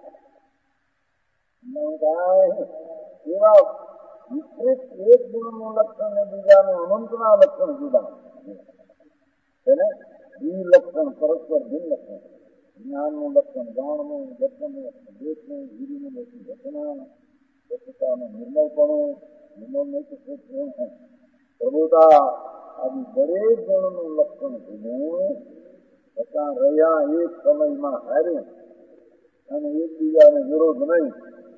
એવા વિપરીત એક ગુણનું લક્ષણ ને બીજાનું અનંતના લક્ષણ જુદા એને દ્વિલક્ષણ પરસ્પર ભિન્નલક્ષણ, જ્ઞાનનું લક્ષણ જાણવું, દર્શનનું દેશનું, વીરીનું લક્ષણ ઘટના, સત્તાનું નિર્મળપણું, નિર્મળ નહીં પ્રભુતા આદિ દરેક ગુણનું લક્ષણ જુદું છતાં રહ્યા એક સમયમાં હારે અને એકબીજાને વિરોધ નહીં.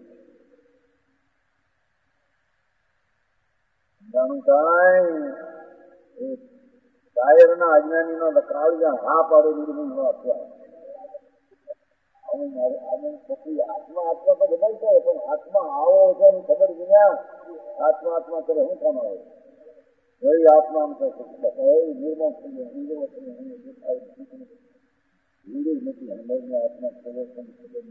જાણું કાંઈ શાયરના અજ્ઞાનીનો કાળજા હા પાડે બીજું આપ્યા. પછી આત્મા આત્મા તો બધા કહે પણ આત્મા આવો છે એની ખબર વિના આત્મા આત્મા કરે શું કામ આવે? એ આત્મા આમ કહે નિર્મળ નથી હમણાં આત્મા ખબર પણ ખબર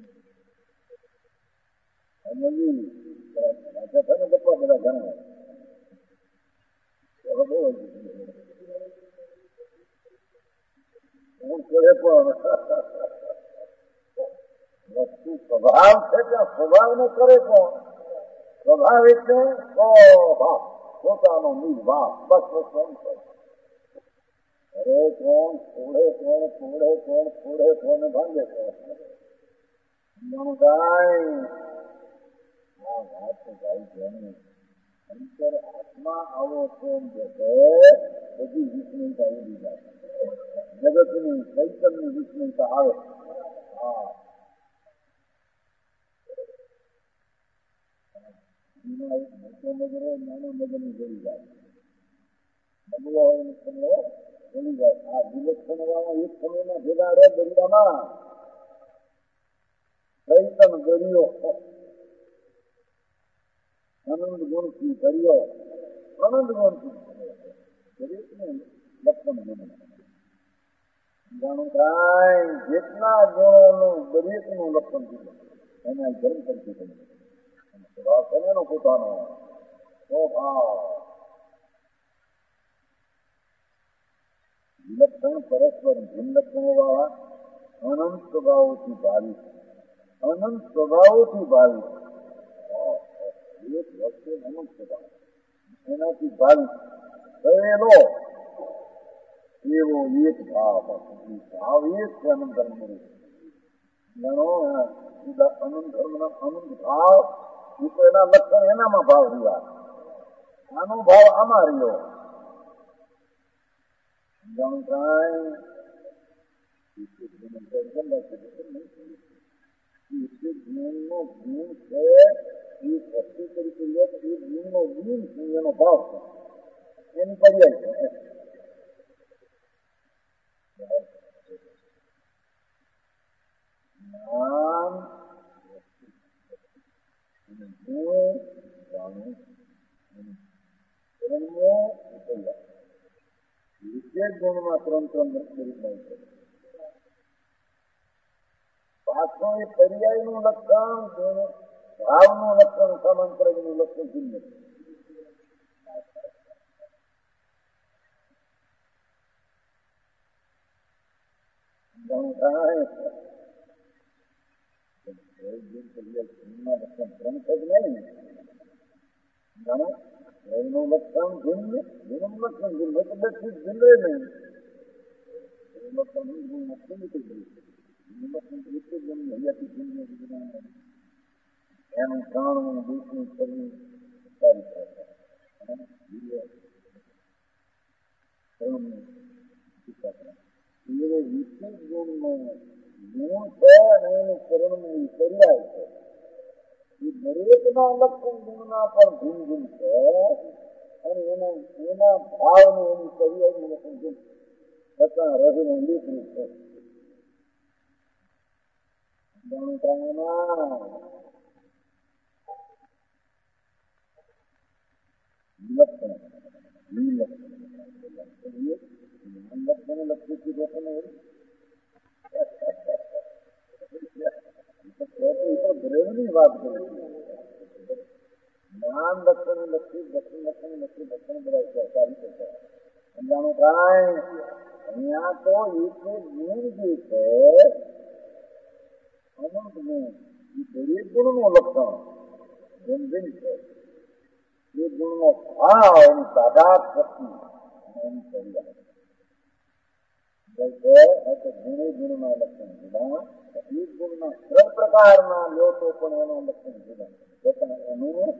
નથી. ગપ્પા બધા ઘણા હું કરે પણ વસ્તુ સ્વભાવ છે ત્યાં સ્વભાવને કરે કોણ? સ્વભાવ એટલે સ્વભાવ, પોતાનો નિર્ભાવ, બસ એમ છે. અરે કોણ છોડે કોણ છોડે કોણ છોડે કોણ ભાંગે કોણ? કાંઈ આ વાત તો ભાઈ જાણી અંતર આત્મા આવો છે એમ કે બધી વિસ્મયતા ઉડી જાય, જગતની ચૈતનની વિસ્મયતા આવે. હા મોટો નજર હોય નાનો નજરની જોઈ જાય, નબળો હોય જોઈ જાય. આ વિલક્ષણ વાળા એક સમયમાં ભેગા રહે દરિયામાં ચૈતન દરિયો આનંદ ગુણથી દરિયો આનંદ ગુણથી દરેકનું લક્ષણ ગુણ જાણું કાંઈ જેટલા ગુણોનું દરેકનું લક્ષણ કીધું એના ધર્મ કરતી કર્યું સ્વભાવ છે એનો પોતાનો સ્વભાવ વિલક્ષણ પરસ્પર ભિન્નલક્ષણો વાળા અનંત સ્વભાવોથી ભાવિત, અનંત સ્વભાવોથી ભાવિત એક વસ્તુ અનંત સ્વભાવ એનાથી ભાવિત થયેલો એવો એક ભાવ ભાવ એક છે અનંત ધર્મ ગણો અનંત ધર્મના અનંત ભાવ એ તો એના લક્ષણ એનામાં ભાવ રહ્યા, આનો ભાવ આમાં રહ્યો. જાણું કાંઈ ગુણનો ગુણ છે એ વસ્તુ તરીકે લે એ ગુણનો ગુણ છે એનો ભાવ છે એની પર્યાય છે. જ્ઞાન ગુણ જાણવું વિશેષ ગુણમાં ત્રણ સ્વરૂપ છે. પાછો એ પર્યાયનું લક્ષણ ભાવનું લક્ષણ સમાંતરનું લક્ષણ ભિન્ન છે. એનું લક્ષણ ભિન્ન એનું લક્ષણ ભિન્ન તો બેઠી ભિન્ને નહીં એનું લક્ષણ એનું જાણવું દૂષણ કરવું એ વિશેષ ગુણનો ગુણ છે અને એનું કર્મનું પર્યાય છે. એ દરેકના લક્ષણ ગુણના પણ ભિન્ન ભિન્ન છે અને એના ભાવનું એની પર્યાયનું લક્ષણ ભિન્ન છતાં રહેલું લીધું છે. લક્ષણ લક્ષણ લક્ષી ગ્રેવની વાત કરી જ્ઞાન લક્ષણ લક્ષી દક્ષિણ લક્ષણ લક્ષી દક્ષિણ બધા સરકારી છે સમજાણું કાંઈ અહીંયા તો એક ગુણ જે છે અનંત ગુણ એ દરેક ગુણનું લક્ષણ જેમ છે એ ગુણનો ભાવ એની તાદાદ શક્તિ એની સરિયા ગુણે ગુણના લક્ષણ જુદા એક ગુણના 3 પ્રકારના લો તો પણ એના લક્ષણ જુદા છતાં એનું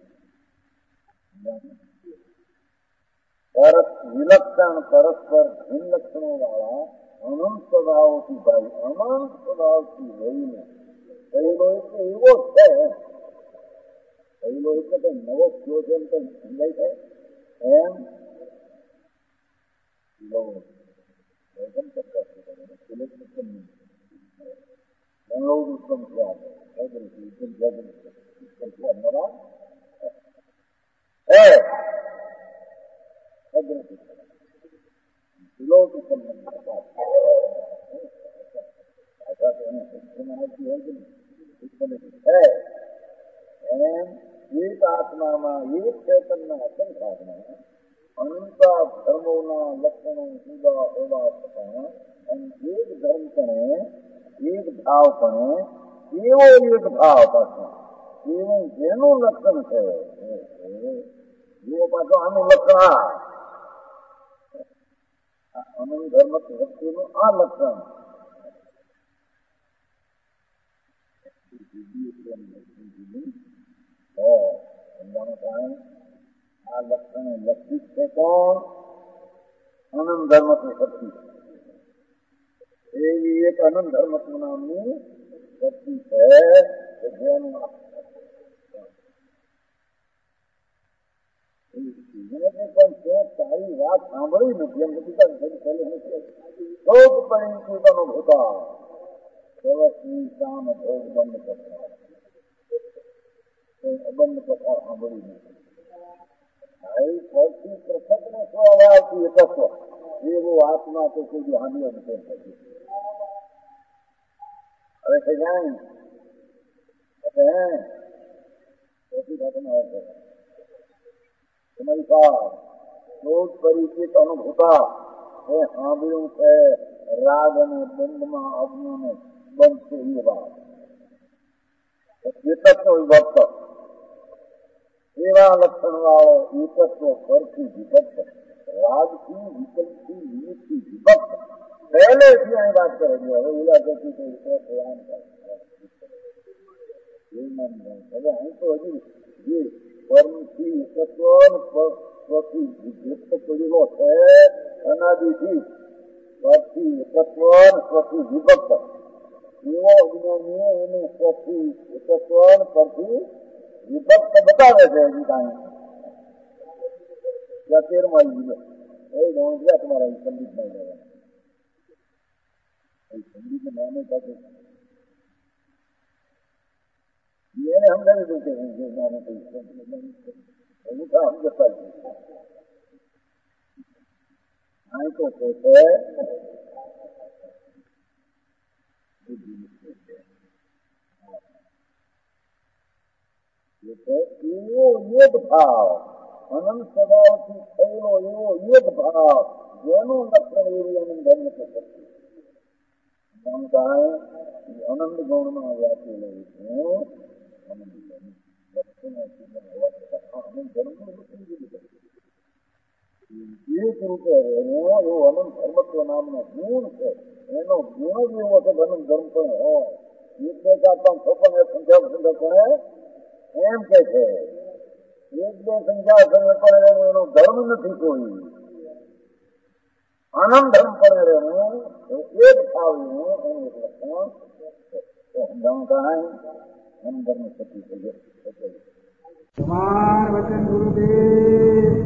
વિલક્ષણ પરસ્પર ભિન્ન લક્ષણો વાળા અનંત સ્વભાવથી ભાઈ અનંત સ્વભાવથી રહીને કહેલો એટલે એવો છે કહેલો એટલે કઈ નવો થયો છે એમ કઈ સમજાય છે એમ એક આત્મામાં એક ચેતનના અસંખ્યામાં અનંત ધર્મોના લક્ષણો જુદા હોવા છતાં અને એક ધર્મપણે એક ભાવપણે એવો એક ભાવ પાછો એવું જેનું લક્ષણ છે એવો પાછો આનું લક્ષણ અનંત ધર્મ વસ્તુનું આ લક્ષણ આ લક્ષણો લક્ષિત છે કોણ અનંત ધર્મની શક્તિ એવી એક અનંત ધર્મ નામની શક્તિ છે જેનું પણ તે સારી વાત સાંભળી નથી એમ નથી પરિચિતનો ભૂતા વ્યવસ્થિત કામ ભોગ બંધ કરતા અબંધ કથા સાંભળી નથી સૌથી પ્રસંગને સ્વભાવથી એ તત્વ એવો આત્મા તો કોઈ હાનિ નથી થતી હવે કઈ જાય તમારી પાસે પરિચિત અનુભૂતા એ સાંભળ્યું છે રાગ અને બંધમાં અગ્નિને બંધ છે એ વાત એકત્વ વિભક્ત એવા લક્ષણ વાળો એકત્વ પરથી વિભક્ત રાગથી વિકલ્પથી નિમિત્તથી વિભક્ત પહેલેથી અહીં વાત કરેલી હવે એલા જતી તો હવે અહીં તો હજી જે કર્મથી એકત્વ સ્વથી વિભક્ત પડેલો છે અનાદિથી પરથી એકત્વ સ્વથી વિભક્ત એવો અજ્ઞાનીઓ એને સ્વથી એકત્વ પરથી વિભક્ત બતાવે છે હજી કાંઈ ત્યાં 13માં આવી ગયો એ ગણું ગયા તમારા સંગીતમાં જવા સંગીત નામે સાથે એને સમજાવી દઉં કે હું નામે કઈ હું કામ જતા અહીં તો પોતે એવો એક ભાવ અનંત સ્વભાવથી થયેલો એવો એક ભાવ જેનું લક્ષણ એવી અનંત ધર્મ છે અનંત ગૌણમાં વ્યાપેલો અનંત લક્ષણો અનંત ધર્મનું લક્ષણ દીધું એક રૂપે એવો અનંત ધર્મત્વ નામનો ગુણ છે એનો ગુણ જ એવો છે અનંત ધર્મ પણ હોય એક બે ચાર પાંચ છપ્પન સંખ્યા પણ એમ કે છે એક બે સંખ્યા પણ એનો ધર્મ નથી કોઈ આનંદ ધર્મ પણ રહેવું એક થાવું એનું એક લક્ષણ સમજાવું કાંઈ આનંદ ધર્મ થતી છે. વચન ગુરુદેવ